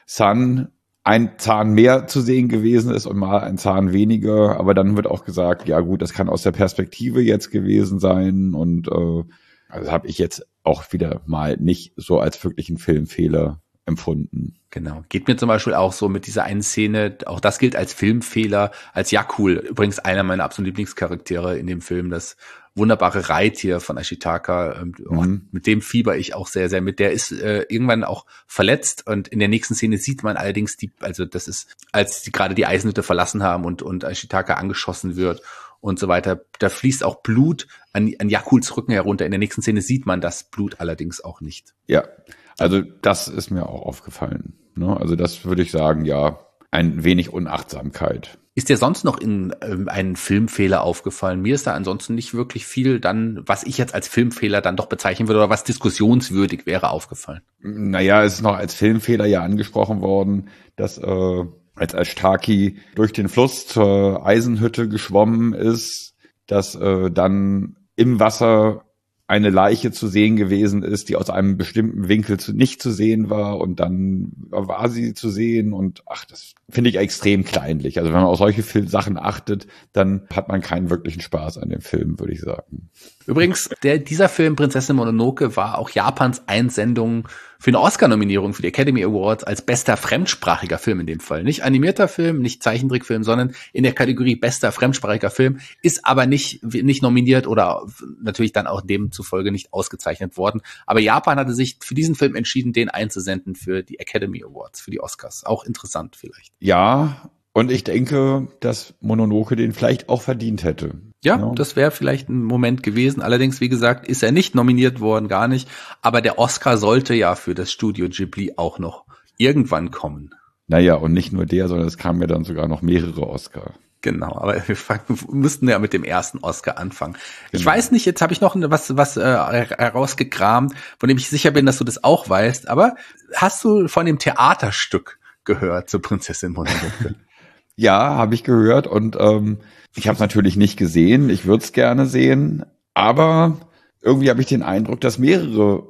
Sun ein Zahn mehr zu sehen gewesen ist und mal ein Zahn weniger. Aber dann wird auch gesagt, ja gut, das kann aus der Perspektive jetzt gewesen sein. Und also habe ich jetzt auch wieder mal nicht so als wirklichen Filmfehler empfunden.
Genau. Geht mir zum Beispiel auch so mit dieser einen Szene, auch das gilt als Filmfehler, als Yakul. Übrigens einer meiner absoluten Lieblingscharaktere in dem Film, das wunderbare Reittier von Ashitaka. Mit dem fieber ich auch sehr, sehr mit. Der ist irgendwann auch verletzt und in der nächsten Szene sieht man allerdings das ist, als sie gerade die Eisenhütte verlassen haben und Ashitaka angeschossen wird und so weiter. Da fließt auch Blut an Yakuls Rücken herunter. In der nächsten Szene sieht man das Blut allerdings auch nicht. Ja,
also das ist mir auch aufgefallen. Ne? Also das würde ich sagen, ja, ein wenig Unachtsamkeit.
Ist dir sonst noch in einen Filmfehler aufgefallen? Mir ist da ansonsten nicht wirklich viel dann, was ich jetzt als Filmfehler dann doch bezeichnen würde oder was diskussionswürdig wäre, aufgefallen.
Naja, es ist noch als Filmfehler ja angesprochen worden, dass als Ashtaki durch den Fluss zur Eisenhütte geschwommen ist, dass dann im Wasser eine Leiche zu sehen gewesen ist, die aus einem bestimmten Winkel nicht zu sehen war und dann war sie zu sehen und das finde ich extrem kleinlich. Also wenn man auf solche Sachen achtet, dann hat man keinen wirklichen Spaß an dem Film, würde ich sagen.
Übrigens, dieser Film Prinzessin Mononoke war auch Japans Einsendung für eine Oscar-Nominierung für die Academy Awards als bester fremdsprachiger Film in dem Fall. Nicht animierter Film, nicht Zeichentrickfilm, sondern in der Kategorie bester fremdsprachiger Film, ist aber nicht nominiert oder natürlich dann auch demzufolge nicht ausgezeichnet worden. Aber Japan hatte sich für diesen Film entschieden, den einzusenden für die Academy Awards, für die Oscars. Auch interessant vielleicht.
Ja, und ich denke, dass Mononoke den vielleicht auch verdient hätte.
Ja, das wäre vielleicht ein Moment gewesen. Allerdings, wie gesagt, ist er nicht nominiert worden, gar nicht. Aber der Oscar sollte ja für das Studio Ghibli auch noch irgendwann kommen.
Naja, und nicht nur der, sondern es kamen ja dann sogar noch mehrere Oscar.
Genau, aber wir müssten ja mit dem ersten Oscar anfangen. Genau. Ich weiß nicht, jetzt habe ich noch was herausgekramt, von dem ich sicher bin, dass du das auch weißt. Aber hast du von dem Theaterstück gehört zur Prinzessin Mononoke?
Ja, habe ich gehört und ich habe es natürlich nicht gesehen. Ich würde es gerne sehen, aber irgendwie habe ich den Eindruck, dass mehrere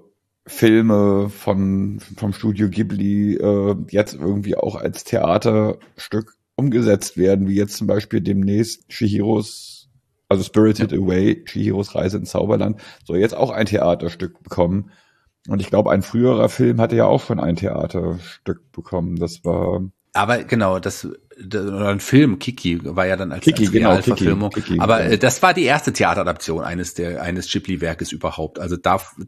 Filme vom Studio Ghibli jetzt irgendwie auch als Theaterstück umgesetzt werden, wie jetzt zum Beispiel demnächst Spirited Away, Chihiros Reise ins Zauberland, soll jetzt auch ein Theaterstück bekommen. Und ich glaube, ein früherer Film hatte ja auch schon ein Theaterstück bekommen. Das war...
Aber genau, ein Film, Kiki, war ja dann als Realverfilmung.
Kiki,
aber das war die erste Theateradaption eines Ghibli-Werkes überhaupt. Also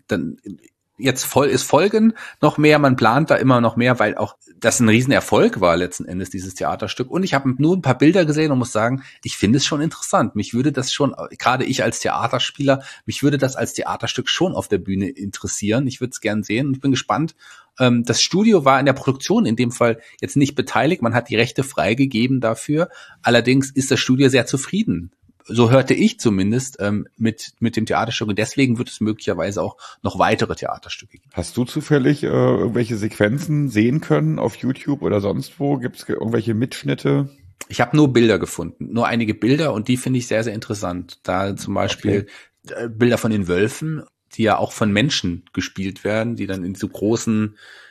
jetzt folgen noch mehr, man plant da immer noch mehr, weil auch das ein Riesenerfolg war letzten Endes, dieses Theaterstück. Und ich habe nur ein paar Bilder gesehen und muss sagen, ich finde es schon interessant. Mich würde das schon, gerade ich als Theaterspieler, mich würde das als Theaterstück schon auf der Bühne interessieren. Ich würde es gern sehen und ich bin gespannt. Das Studio war in der Produktion in dem Fall jetzt nicht beteiligt. Man hat die Rechte freigegeben dafür. Allerdings ist das Studio sehr zufrieden. So hörte ich zumindest mit dem Theaterstück. Und deswegen wird es möglicherweise auch noch weitere Theaterstücke geben.
Hast du zufällig irgendwelche Sequenzen sehen können auf YouTube oder sonst wo? Gibt es irgendwelche Mitschnitte?
Ich habe nur Bilder gefunden, nur einige Bilder und die finde ich sehr, sehr interessant. Da zum Beispiel Bilder von den Wölfen, die ja auch von Menschen gespielt werden, die dann in so großen,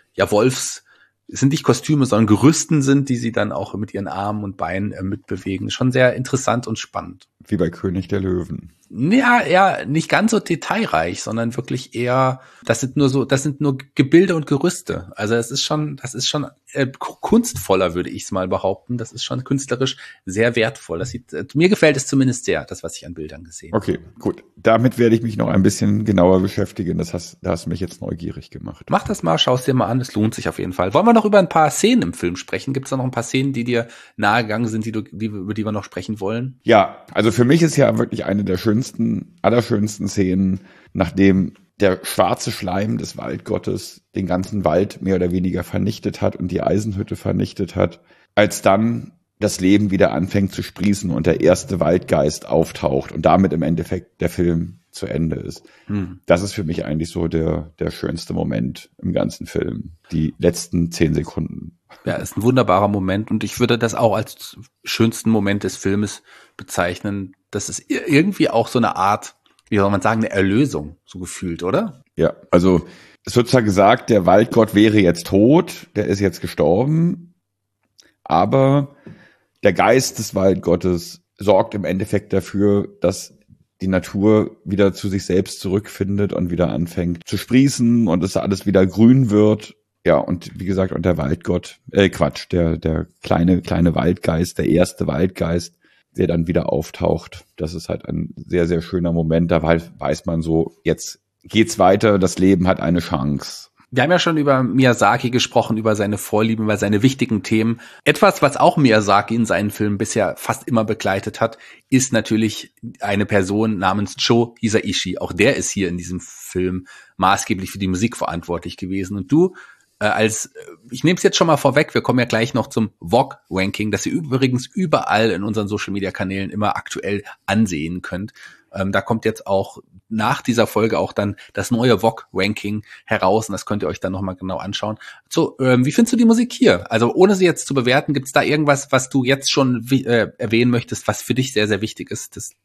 sind nicht Kostüme, sondern Gerüsten sind, die sie dann auch mit ihren Armen und Beinen mitbewegen. Schon sehr interessant und spannend.
wie bei König der Löwen.
Ja, eher nicht ganz so detailreich, sondern wirklich eher, das sind nur Gebilde und Gerüste. Also das ist schon kunstvoller, würde ich es mal behaupten. Das ist schon künstlerisch sehr wertvoll. Mir gefällt es zumindest sehr, das, was ich an Bildern gesehen habe.
Okay, gut. Damit werde ich mich noch ein bisschen genauer beschäftigen. Da hast du mich jetzt neugierig gemacht.
Mach das mal, schau es dir mal an, es lohnt sich auf jeden Fall. Wollen wir noch über ein paar Szenen im Film sprechen? Gibt es da noch ein paar Szenen, die dir nahegegangen sind, über die wir noch sprechen wollen?
Ja, also für mich ist ja wirklich eine der allerschönsten Szenen, nachdem der schwarze Schleim des Waldgottes den ganzen Wald mehr oder weniger vernichtet hat und die Eisenhütte vernichtet hat, als dann das Leben wieder anfängt zu sprießen und der erste Waldgeist auftaucht und damit im Endeffekt der Film zu Ende ist. Das ist für mich eigentlich so der schönste Moment im ganzen Film. Die letzten 10 Sekunden.
Ja, ist ein wunderbarer Moment und ich würde das auch als schönsten Moment des Filmes bezeichnen. Das ist irgendwie auch so eine Art, wie soll man sagen, eine Erlösung, so gefühlt, oder?
Ja, also es wird zwar gesagt, der Waldgott wäre jetzt tot, der ist jetzt gestorben, aber der Geist des Waldgottes sorgt im Endeffekt dafür, dass die Natur wieder zu sich selbst zurückfindet und wieder anfängt zu sprießen und es alles wieder grün wird. Ja, und wie gesagt, und der Waldgott, der kleine Waldgeist, der erste Waldgeist, der dann wieder auftaucht. Das ist halt ein sehr, sehr schöner Moment. Da weiß man so, jetzt geht's weiter, das Leben hat eine Chance.
Wir haben ja schon über Miyazaki gesprochen, über seine Vorlieben, über seine wichtigen Themen. Etwas, was auch Miyazaki in seinen Filmen bisher fast immer begleitet hat, ist natürlich eine Person namens Joe Hisaishi. Auch der ist hier in diesem Film maßgeblich für die Musik verantwortlich gewesen. Und du, ich nehme es jetzt schon mal vorweg, wir kommen ja gleich noch zum VOG-Ranking, das ihr übrigens überall in unseren Social-Media-Kanälen immer aktuell ansehen könnt. Da kommt jetzt auch nach dieser Folge auch dann das neue VOG-Ranking heraus und das könnt ihr euch dann nochmal genau anschauen. So, wie findest du die Musik hier? Also ohne sie jetzt zu bewerten, gibt es da irgendwas, was du jetzt schon erwähnen möchtest, was für dich sehr, sehr wichtig ist? Das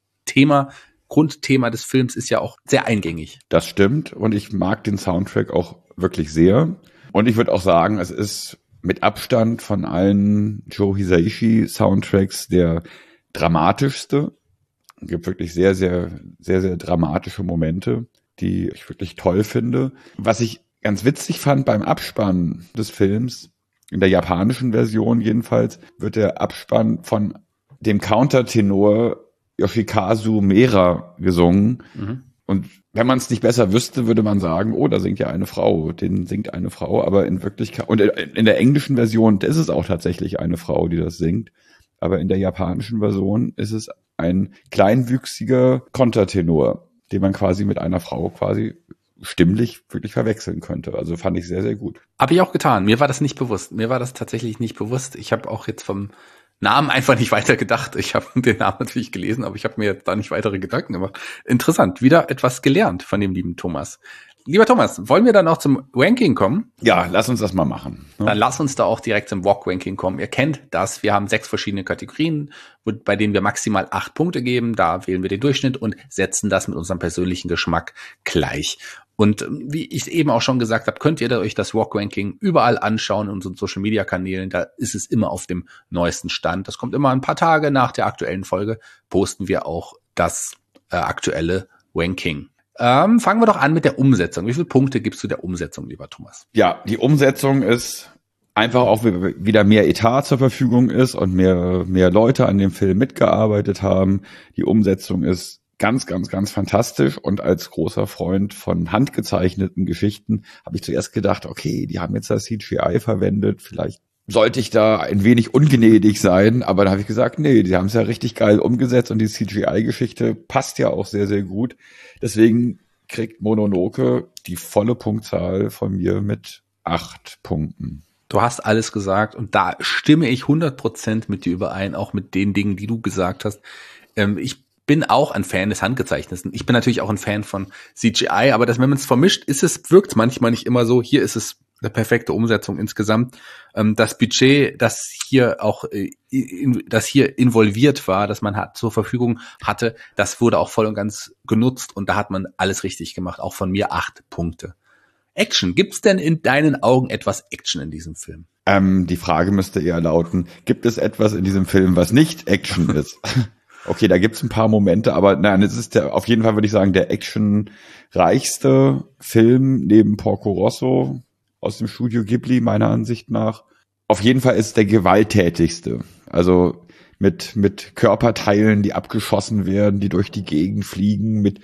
Grundthema des Films ist ja auch sehr eingängig.
Das stimmt und ich mag den Soundtrack auch wirklich sehr. Und ich würde auch sagen, es ist mit Abstand von allen Joe Hisaishi Soundtracks der dramatischste. Es gibt wirklich sehr, sehr, sehr, sehr dramatische Momente, die ich wirklich toll finde. Was ich ganz witzig fand beim Abspann des Films, in der japanischen Version jedenfalls, wird der Abspann von dem Countertenor Yoshikazu Mera gesungen. Und wenn man es nicht besser wüsste, würde man sagen, oh, da singt ja eine Frau, den singt eine Frau, aber in Wirklichkeit, und in der englischen Version ist es auch tatsächlich eine Frau, die das singt, aber in der japanischen Version ist es ein kleinwüchsiger Kontertenor, den man quasi mit einer Frau quasi stimmlich wirklich verwechseln könnte. Also fand ich sehr, sehr gut.
Habe ich auch getan. Mir war das nicht bewusst. Mir war das tatsächlich nicht bewusst. Ich habe auch jetzt vom Namen einfach nicht weiter gedacht. Ich habe den Namen natürlich gelesen, aber ich habe mir jetzt da nicht weitere Gedanken gemacht. Interessant, wieder etwas gelernt von dem lieben Thomas. Lieber Thomas, wollen wir dann auch zum Ranking kommen?
Ja, lass uns das mal machen.
Dann lass uns da auch direkt zum VOG-Ranking kommen. Ihr kennt das, wir haben 6 verschiedene Kategorien, bei denen wir maximal 8 Punkte geben. Da wählen wir den Durchschnitt und setzen das mit unserem persönlichen Geschmack gleich. Und wie ich es eben auch schon gesagt habe, könnt ihr euch das VOG-Ranking überall anschauen in unseren Social-Media-Kanälen. Da ist es immer auf dem neuesten Stand. Das kommt immer ein paar Tage nach der aktuellen Folge, posten wir auch das aktuelle Ranking. Fangen wir doch an mit der Umsetzung. Wie viele Punkte gibst du der Umsetzung, lieber Thomas?
Ja, die Umsetzung ist einfach auch wieder mehr Etat zur Verfügung ist und mehr Leute an dem Film mitgearbeitet haben. Die Umsetzung ist ganz, ganz, ganz fantastisch und als großer Freund von handgezeichneten Geschichten habe ich zuerst gedacht, okay, die haben jetzt das CGI verwendet, vielleicht sollte ich da ein wenig ungnädig sein, aber dann habe ich gesagt, nee, die haben es ja richtig geil umgesetzt und die CGI-Geschichte passt ja auch sehr, sehr gut. Deswegen kriegt Mononoke die volle Punktzahl von mir mit 8 Punkten.
Du hast alles gesagt und da stimme ich 100% mit dir überein, auch mit den Dingen, die du gesagt hast. Ich bin auch ein Fan des Handgezeichneten. Ich bin natürlich auch ein Fan von CGI, aber wenn man es vermischt, wirkt es manchmal nicht immer so. Hier ist es eine perfekte Umsetzung insgesamt. Das Budget, das hier involviert war, das man zur Verfügung hatte, das wurde auch voll und ganz genutzt und da hat man alles richtig gemacht. Auch von mir 8 Punkte. Action. Gibt's denn in deinen Augen etwas Action in diesem Film?
Die Frage müsste eher lauten, gibt es etwas in diesem Film, was nicht Action ist? Okay, da gibt's ein paar Momente, aber nein, es ist auf jeden Fall, würde ich sagen, der actionreichste Film neben Porco Rosso aus dem Studio Ghibli, meiner Ansicht nach. Auf jeden Fall ist der gewalttätigste. Also mit Körperteilen, die abgeschossen werden, die durch die Gegend fliegen, mit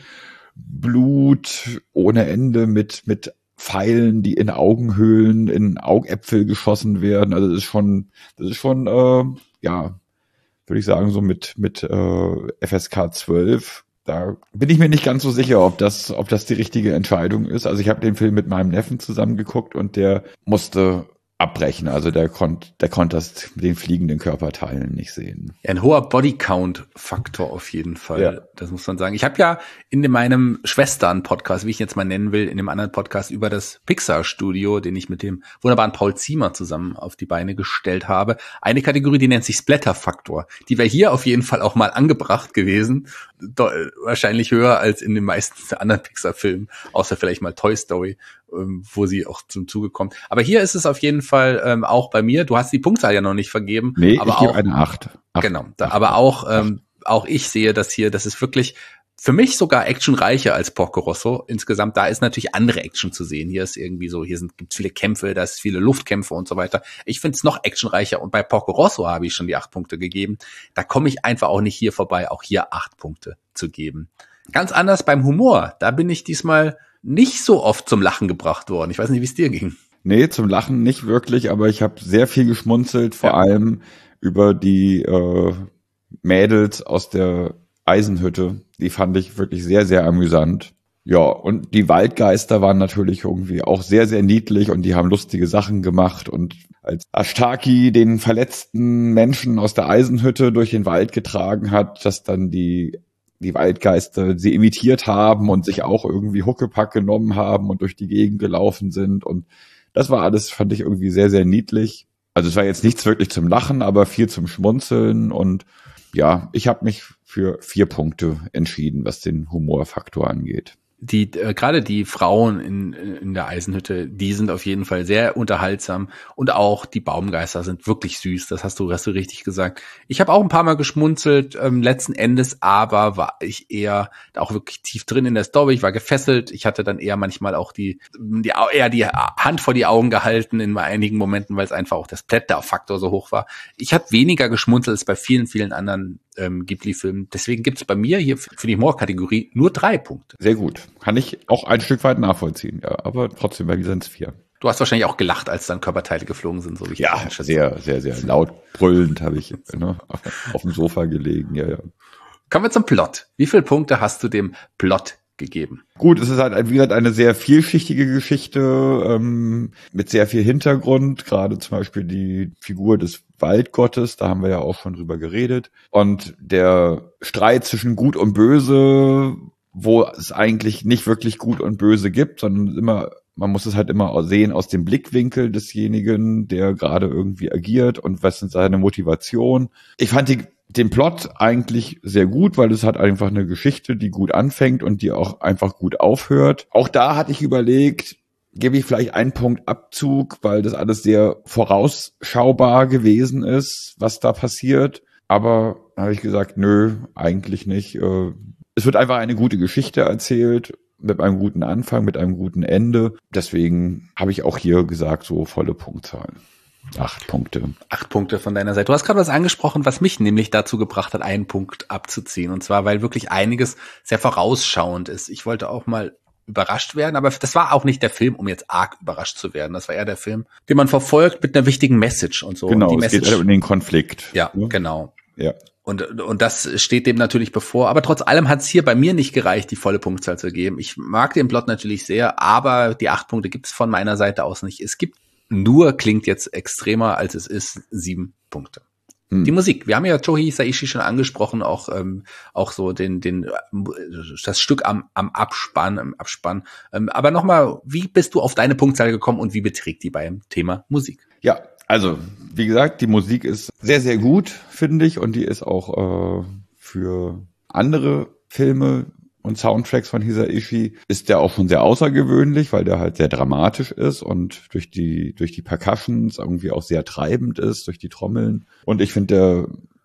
Blut ohne Ende, mit Pfeilen, die in Augenhöhlen, in Augäpfel geschossen werden. Also das ist schon, ja, würde ich sagen, so mit FSK 12. Da bin ich mir nicht ganz so sicher, ob das die richtige Entscheidung ist. Also ich habe den Film mit meinem Neffen zusammen geguckt und der musste abbrechen. Also der konnte das mit den fliegenden Körperteilen nicht sehen.
Ja, ein hoher Bodycount-Faktor auf jeden Fall. Ja. Das muss man sagen. Ich habe ja in meinem Schwestern-Podcast, wie ich ihn jetzt mal nennen will, in dem anderen Podcast über das Pixar-Studio, den ich mit dem wunderbaren Paul Ziemer zusammen auf die Beine gestellt habe, eine Kategorie, die nennt sich Splatter-Faktor. Die wäre hier auf jeden Fall auch mal angebracht gewesen. Wahrscheinlich höher als in den meisten anderen Pixar-Filmen, außer vielleicht mal Toy Story, wo sie auch zum Zuge kommt. Aber hier ist es auf jeden Fall auch bei mir. Du hast die Punktzahl ja noch nicht vergeben.
Nee,
aber
ich gebe eine 8.
Genau. Aber auch ich sehe das hier, das ist wirklich für mich sogar actionreicher als Porco Rosso. Insgesamt, da ist natürlich andere Action zu sehen. Hier ist irgendwie so, gibt's viele Kämpfe, da ist viele Luftkämpfe und so weiter. Ich finde es noch actionreicher und bei Porco Rosso habe ich schon die 8 Punkte gegeben. Da komme ich einfach auch nicht hier vorbei, auch hier 8 Punkte zu geben. Ganz anders beim Humor. Da bin ich diesmal nicht so oft zum Lachen gebracht worden. Ich weiß nicht, wie es dir ging.
Nee, zum Lachen nicht wirklich, aber ich habe sehr viel geschmunzelt, vor allem über die Mädels aus der Eisenhütte. Die fand ich wirklich sehr, sehr amüsant. Ja, und die Waldgeister waren natürlich irgendwie auch sehr, sehr niedlich und die haben lustige Sachen gemacht. Und als Ashtaki den verletzten Menschen aus der Eisenhütte durch den Wald getragen hat, dass dann die Waldgeister sie imitiert haben und sich auch irgendwie Huckepack genommen haben und durch die Gegend gelaufen sind. Und das war alles, fand ich irgendwie sehr, sehr niedlich. Also es war jetzt nichts wirklich zum Lachen, aber viel zum Schmunzeln. Und ja, ich habe mich für 4 Punkte entschieden, was den Humorfaktor angeht.
Gerade die Frauen in der Eisenhütte, die sind auf jeden Fall sehr unterhaltsam und auch die Baumgeister sind wirklich süß. Das hast du richtig gesagt. Ich habe auch ein paar Mal geschmunzelt, letzten Endes, aber war ich eher auch wirklich tief drin in der Story. Ich war gefesselt. Ich hatte dann eher manchmal auch die Hand vor die Augen gehalten in einigen Momenten, weil es einfach auch der Splatter-Faktor so hoch war. Ich habe weniger geschmunzelt als bei vielen, vielen anderen Ghibli-Filmen. Deswegen gibt es bei mir hier für die Humor-Kategorie nur 3 Punkte.
Sehr gut. Kann ich auch ein Stück weit nachvollziehen, ja. Aber trotzdem, bei mir sind es 4.
Du hast wahrscheinlich auch gelacht, als dann Körperteile geflogen sind, so wie ich
das einschätze. Sehr, sehr, sehr laut brüllend habe ich auf dem Sofa gelegen, ja.
Kommen wir zum Plot. Wie viele Punkte hast du dem Plot gegeben?
Gut, es ist halt, wie gesagt, eine sehr vielschichtige Geschichte mit sehr viel Hintergrund, gerade zum Beispiel die Figur des Waldgottes, da haben wir ja auch schon drüber geredet. Und der Streit zwischen Gut und Böse, wo es eigentlich nicht wirklich Gut und Böse gibt, sondern man muss es halt immer sehen aus dem Blickwinkel desjenigen, der gerade irgendwie agiert und was ist seine Motivation. Ich fand den Plot eigentlich sehr gut, weil es hat einfach eine Geschichte, die gut anfängt und die auch einfach gut aufhört. Auch da hatte ich überlegt, gebe ich vielleicht einen Punkt Abzug, weil das alles sehr vorausschaubar gewesen ist, was da passiert. Aber da habe ich gesagt, nö, eigentlich nicht. Es wird einfach eine gute Geschichte erzählt, mit einem guten Anfang, mit einem guten Ende. Deswegen habe ich auch hier gesagt, so volle Punktzahl. 8 Punkte.
8 Punkte von deiner Seite. Du hast gerade was angesprochen, was mich nämlich dazu gebracht hat, einen Punkt abzuziehen. Und zwar, weil wirklich einiges sehr vorausschauend ist. Ich wollte auch mal überrascht werden, aber das war auch nicht der Film, um jetzt arg überrascht zu werden. Das war eher der Film, den man verfolgt mit einer wichtigen Message und so.
Genau,
und die
es geht um den Konflikt.
Ja, genau.
Ja.
Und das steht dem natürlich bevor. Aber trotz allem hat es hier bei mir nicht gereicht, die volle Punktzahl zu geben. Ich mag den Plot natürlich sehr, aber die 8 Punkte gibt es von meiner Seite aus nicht. Es gibt klingt jetzt extremer, als es ist, 7 Punkte. Die Musik. Wir haben ja Joe Hisaishi schon angesprochen, auch so das Stück am Abspann. Aber nochmal, wie bist du auf deine Punktzahl gekommen und wie beträgt die beim Thema Musik?
Ja, also, wie gesagt, die Musik ist sehr, sehr gut, finde ich, und die ist auch für andere Filme und Soundtracks von Hisaishi ist der auch schon sehr außergewöhnlich, weil der halt sehr dramatisch ist und durch die Percussions irgendwie auch sehr treibend ist, durch die Trommeln. Und ich finde,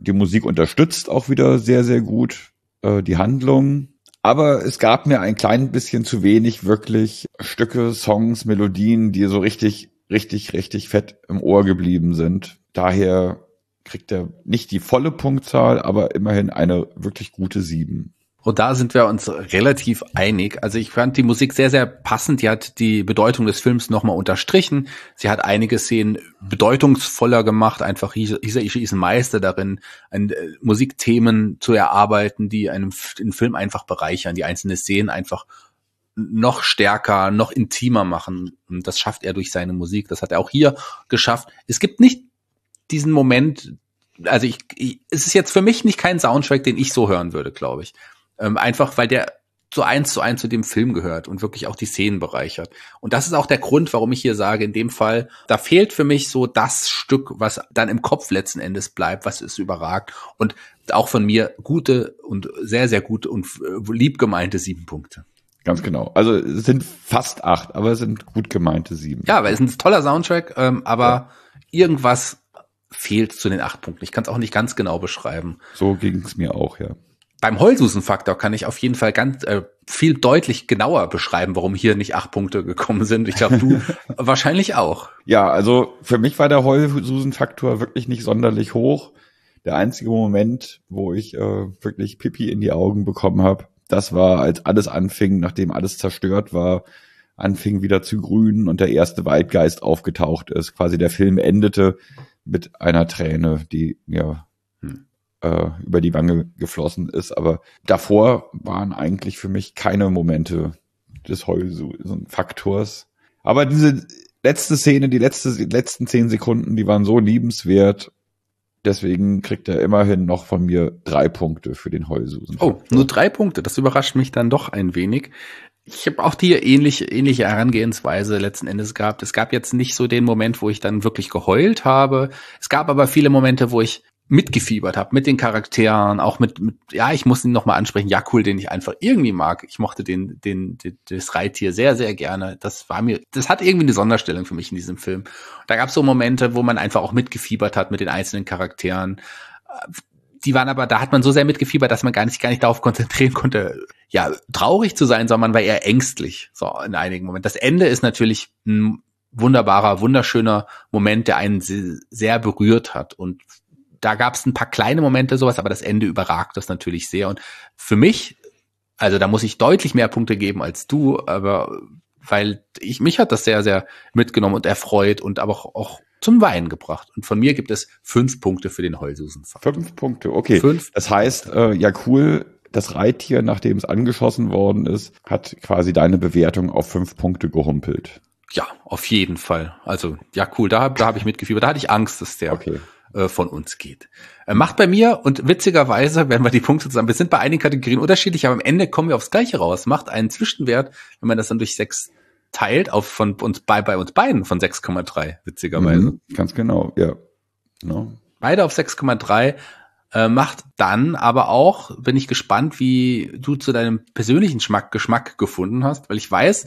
die Musik unterstützt auch wieder sehr, sehr gut die Handlung. Aber es gab mir ein klein bisschen zu wenig wirklich Stücke, Songs, Melodien, die so richtig fett im Ohr geblieben sind. Daher kriegt er nicht die volle Punktzahl, aber immerhin eine wirklich gute 7.
Und da sind wir uns relativ einig. Also ich fand die Musik sehr, sehr passend. Die hat die Bedeutung des Films nochmal unterstrichen. Sie hat einige Szenen bedeutungsvoller gemacht. Einfach Hisaishi ist ein Meister darin, Musikthemen zu erarbeiten, die den Film einfach bereichern, die einzelnen Szenen einfach noch stärker, noch intimer machen. Und das schafft er durch seine Musik. Das hat er auch hier geschafft. Es gibt nicht diesen Moment, also es ist jetzt für mich nicht kein Soundtrack, den ich so hören würde, glaube ich. Einfach, weil der so 1:1 zu dem Film gehört und wirklich auch die Szenen bereichert. Und das ist auch der Grund, warum ich hier sage, in dem Fall, da fehlt für mich so das Stück, was dann im Kopf letzten Endes bleibt, was es überragt. Und auch von mir gute und sehr, sehr gute und lieb gemeinte 7 Punkte.
Ganz genau. Also es sind fast 8, aber es sind gut gemeinte 7.
Ja, weil es ist ein toller Soundtrack, aber irgendwas fehlt zu den 8 Punkten. Ich kann es auch nicht ganz genau beschreiben.
So ging es mir auch, ja.
Beim Heulsusen-Faktor kann ich auf jeden Fall ganz viel deutlich genauer beschreiben, warum hier nicht 8 Punkte gekommen sind. Ich glaube, du wahrscheinlich auch.
Ja, also für mich war der Heulsusen-Faktor wirklich nicht sonderlich hoch. Der einzige Moment, wo ich wirklich Pipi in die Augen bekommen habe, das war, als alles anfing, nachdem alles zerstört war, anfing wieder zu grünen und der erste Waldgeist aufgetaucht ist. Quasi der Film endete mit einer Träne, die mir über die Wange geflossen ist. Aber davor waren eigentlich für mich keine Momente des Heulsusen-Faktors. Aber diese letzte Szene, die letzten 10 Sekunden, die waren so liebenswert. Deswegen kriegt er immerhin noch von mir 3 Punkte für den Heulsusen-Faktor.
Oh, nur 3 Punkte. Das überrascht mich dann doch ein wenig. Ich habe auch die ähnliche Herangehensweise letzten Endes gehabt. Es gab jetzt nicht so den Moment, wo ich dann wirklich geheult habe. Es gab aber viele Momente, wo ich mitgefiebert habe mit den Charakteren, auch mit ich muss ihn noch mal ansprechen, Yakul, den ich einfach irgendwie mag. Ich mochte das Reittier sehr, sehr gerne. Das hat irgendwie eine Sonderstellung für mich in diesem Film. Da gab es so Momente, wo man einfach auch mitgefiebert hat mit den einzelnen Charakteren. Die waren aber, da hat man so sehr mitgefiebert, dass man gar nicht darauf konzentrieren konnte, traurig zu sein, sondern man war eher ängstlich, so in einigen Momenten. Das Ende ist natürlich ein wunderbarer, wunderschöner Moment, der einen sehr berührt hat. Und da gab es ein paar kleine Momente sowas, aber das Ende überragt das natürlich sehr. Und für mich, also da muss ich deutlich mehr Punkte geben als du, aber weil mich hat das sehr, sehr mitgenommen und erfreut und aber auch zum Weinen gebracht. Und von mir gibt es 5 Punkte für den Heulsusen-Faktor.
5 Punkte, okay.
5.
Das heißt, Yakul, das Reittier, nachdem es angeschossen worden ist, hat quasi deine Bewertung auf 5 Punkte gehumpelt.
Ja, auf jeden Fall. Also, Yakul, da habe ich mitgefiebert. Da hatte ich Angst, dass der von uns geht. Macht bei mir, und witzigerweise, wenn wir die Punkte zusammen, wir sind bei einigen Kategorien unterschiedlich, aber am Ende kommen wir aufs Gleiche raus. Macht einen Zwischenwert, wenn man das dann durch 6 teilt, bei uns beiden von 6,3, witzigerweise.
Ganz genau, ja. No.
Beide auf 6,3. Macht dann aber auch, bin ich gespannt, wie du zu deinem persönlichen Geschmack gefunden hast, weil ich weiß,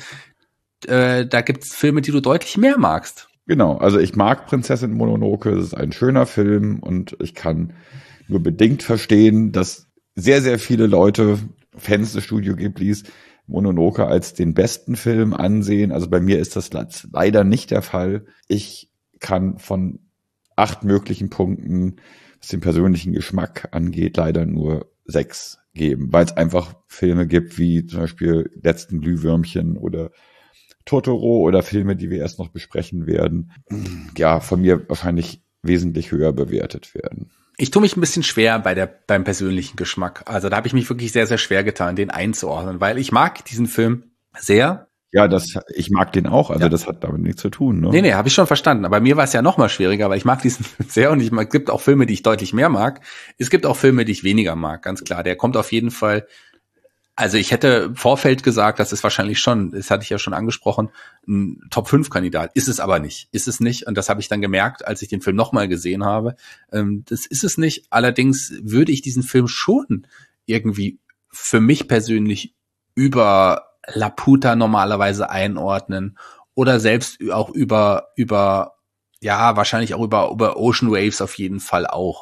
da gibt's Filme, die du deutlich mehr magst.
Genau, also ich mag Prinzessin Mononoke, das ist ein schöner Film und ich kann nur bedingt verstehen, dass sehr, sehr viele Leute, Fans des Studio Ghiblis, Mononoke als den besten Film ansehen. Also bei mir ist das leider nicht der Fall. Ich kann von 8 möglichen Punkten, was den persönlichen Geschmack angeht, leider nur 6 geben, weil es einfach Filme gibt wie zum Beispiel Letzten Glühwürmchen oder Totoro oder Filme, die wir erst noch besprechen werden, ja, von mir wahrscheinlich wesentlich höher bewertet werden.
Ich tue mich ein bisschen schwer beim persönlichen Geschmack. Also da habe ich mich wirklich sehr, sehr schwer getan, den einzuordnen, weil ich mag diesen Film sehr.
Ja, ich mag den auch, also das hat damit nichts zu tun. Ne?
Nee, habe ich schon verstanden. Aber mir war es ja noch mal schwieriger, weil ich mag diesen Film sehr und es gibt auch Filme, die ich deutlich mehr mag. Es gibt auch Filme, die ich weniger mag, ganz klar. Der kommt auf jeden Fall. Also ich hätte im Vorfeld gesagt, das ist wahrscheinlich schon, das hatte ich ja schon angesprochen, ein Top-5-Kandidat. Ist es aber nicht. Ist es nicht. Und das habe ich dann gemerkt, als ich den Film nochmal gesehen habe. Das ist es nicht. Allerdings würde ich diesen Film schon irgendwie für mich persönlich über Laputa normalerweise einordnen oder selbst auch wahrscheinlich auch über Ocean Waves auf jeden Fall auch.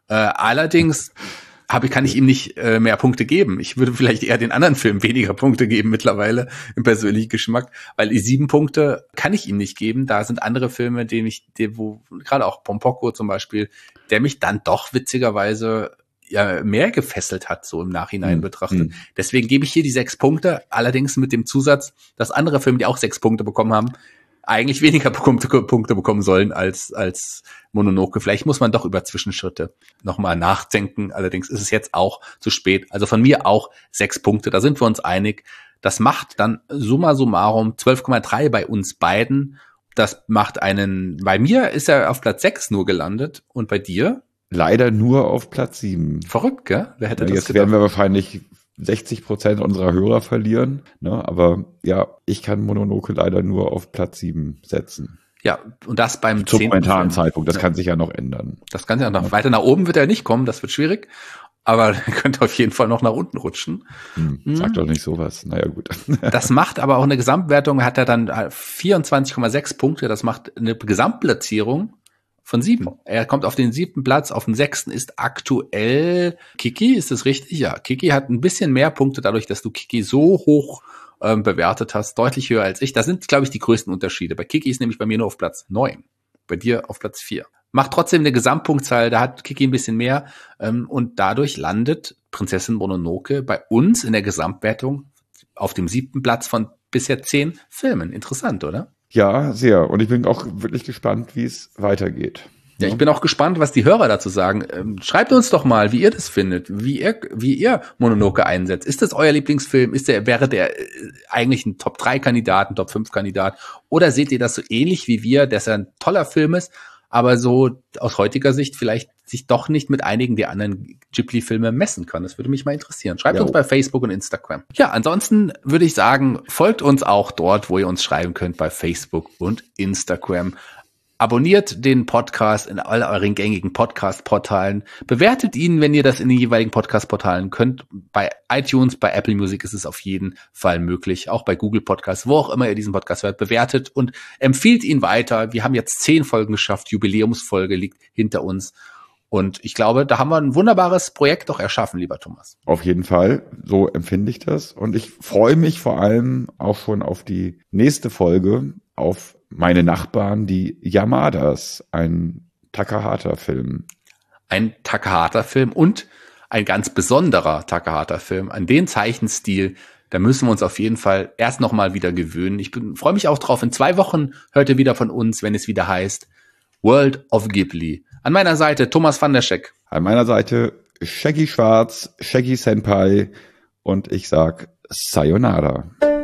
Allerdings kann ich ihm nicht mehr Punkte geben. Ich würde vielleicht eher den anderen Film weniger Punkte geben mittlerweile im persönlichen Geschmack, weil die 7 Punkte kann ich ihm nicht geben. Da sind andere Filme, wo gerade auch Pompoko zum Beispiel, der mich dann doch witzigerweise ja mehr gefesselt hat, so im Nachhinein betrachtet. Deswegen gebe ich hier die 6 Punkte, allerdings mit dem Zusatz, dass andere Filme, die auch 6 Punkte bekommen haben, eigentlich weniger Punkte bekommen sollen als Mononoke. Vielleicht muss man doch über Zwischenschritte nochmal nachdenken. Allerdings ist es jetzt auch zu spät. Also von mir auch 6 Punkte. Da sind wir uns einig. Das macht dann summa summarum 12,3 bei uns beiden. Das macht bei mir ist er auf Platz 6 nur gelandet. Und bei dir?
Leider nur auf Platz 7.
Verrückt, gell? Wer hätte das
jetzt
gedacht?
Werden wir wahrscheinlich 60% unserer Hörer verlieren, ne? Aber ja, ich kann Mononoke leider nur auf Platz 7 setzen.
Ja, und das beim
Zum
10.
momentanen
Film.
Zeitpunkt. Das kann sich ja noch ändern.
Das kann ja noch weiter nach oben wird er nicht kommen, das wird schwierig. Aber er könnte auf jeden Fall noch nach unten rutschen.
Sag doch nicht sowas. Naja, gut.
Das macht aber auch eine Gesamtwertung, hat er dann 24,6 Punkte. Das macht eine Gesamtplatzierung von 7. Er kommt auf den 7. Platz, auf den 6. ist aktuell Kiki, ist das richtig? Ja, Kiki hat ein bisschen mehr Punkte, dadurch, dass du Kiki so hoch bewertet hast, deutlich höher als ich. Das sind, glaube ich, die größten Unterschiede. Bei Kiki ist nämlich bei mir nur auf Platz 9, bei dir auf Platz 4. Macht trotzdem eine Gesamtpunktzahl, da hat Kiki ein bisschen mehr und dadurch landet Prinzessin Mononoke bei uns in der Gesamtwertung auf dem 7. Platz von bisher 10 Filmen. Interessant, oder?
Ja, sehr. Und ich bin auch wirklich gespannt, wie es weitergeht.
Ja, ich bin auch gespannt, was die Hörer dazu sagen. Schreibt uns doch mal, wie ihr das findet, wie ihr Mononoke einsetzt. Ist das euer Lieblingsfilm? Wäre der eigentlich ein Top-3-Kandidat, ein Top-5-Kandidat? Oder seht ihr das so ähnlich wie wir, dass er ein toller Film ist, aber so aus heutiger Sicht vielleicht sich doch nicht mit einigen der anderen Ghibli-Filme messen kann? Das würde mich mal interessieren. Schreibt uns bei Facebook und Instagram. Ja, ansonsten würde ich sagen, folgt uns auch dort, wo ihr uns schreiben könnt, bei Facebook und Instagram. Abonniert den Podcast in all euren gängigen Podcast-Portalen. Bewertet ihn, wenn ihr das in den jeweiligen Podcast-Portalen könnt. Bei iTunes, bei Apple Music ist es auf jeden Fall möglich. Auch bei Google Podcasts, wo auch immer ihr diesen Podcast hört. Bewertet und empfiehlt ihn weiter. Wir haben jetzt 10 Folgen geschafft. Jubiläumsfolge liegt hinter uns. Und ich glaube, da haben wir ein wunderbares Projekt doch erschaffen, lieber Thomas.
Auf jeden Fall. So empfinde ich das. Und ich freue mich vor allem auch schon auf die nächste Folge, auf meine Nachbarn, die Yamadas, ein Takahata-Film.
Ein Takahata-Film und ein ganz besonderer Takahata-Film. An den Zeichenstil, da müssen wir uns auf jeden Fall erst noch mal wieder gewöhnen. Ich freue mich auch drauf. In 2 Wochen hört ihr wieder von uns, wenn es wieder heißt World of Ghibli. An meiner Seite Thomas van der Scheck.
An meiner Seite Shaggy Schwarz, Shaggy Senpai und ich sag Sayonara.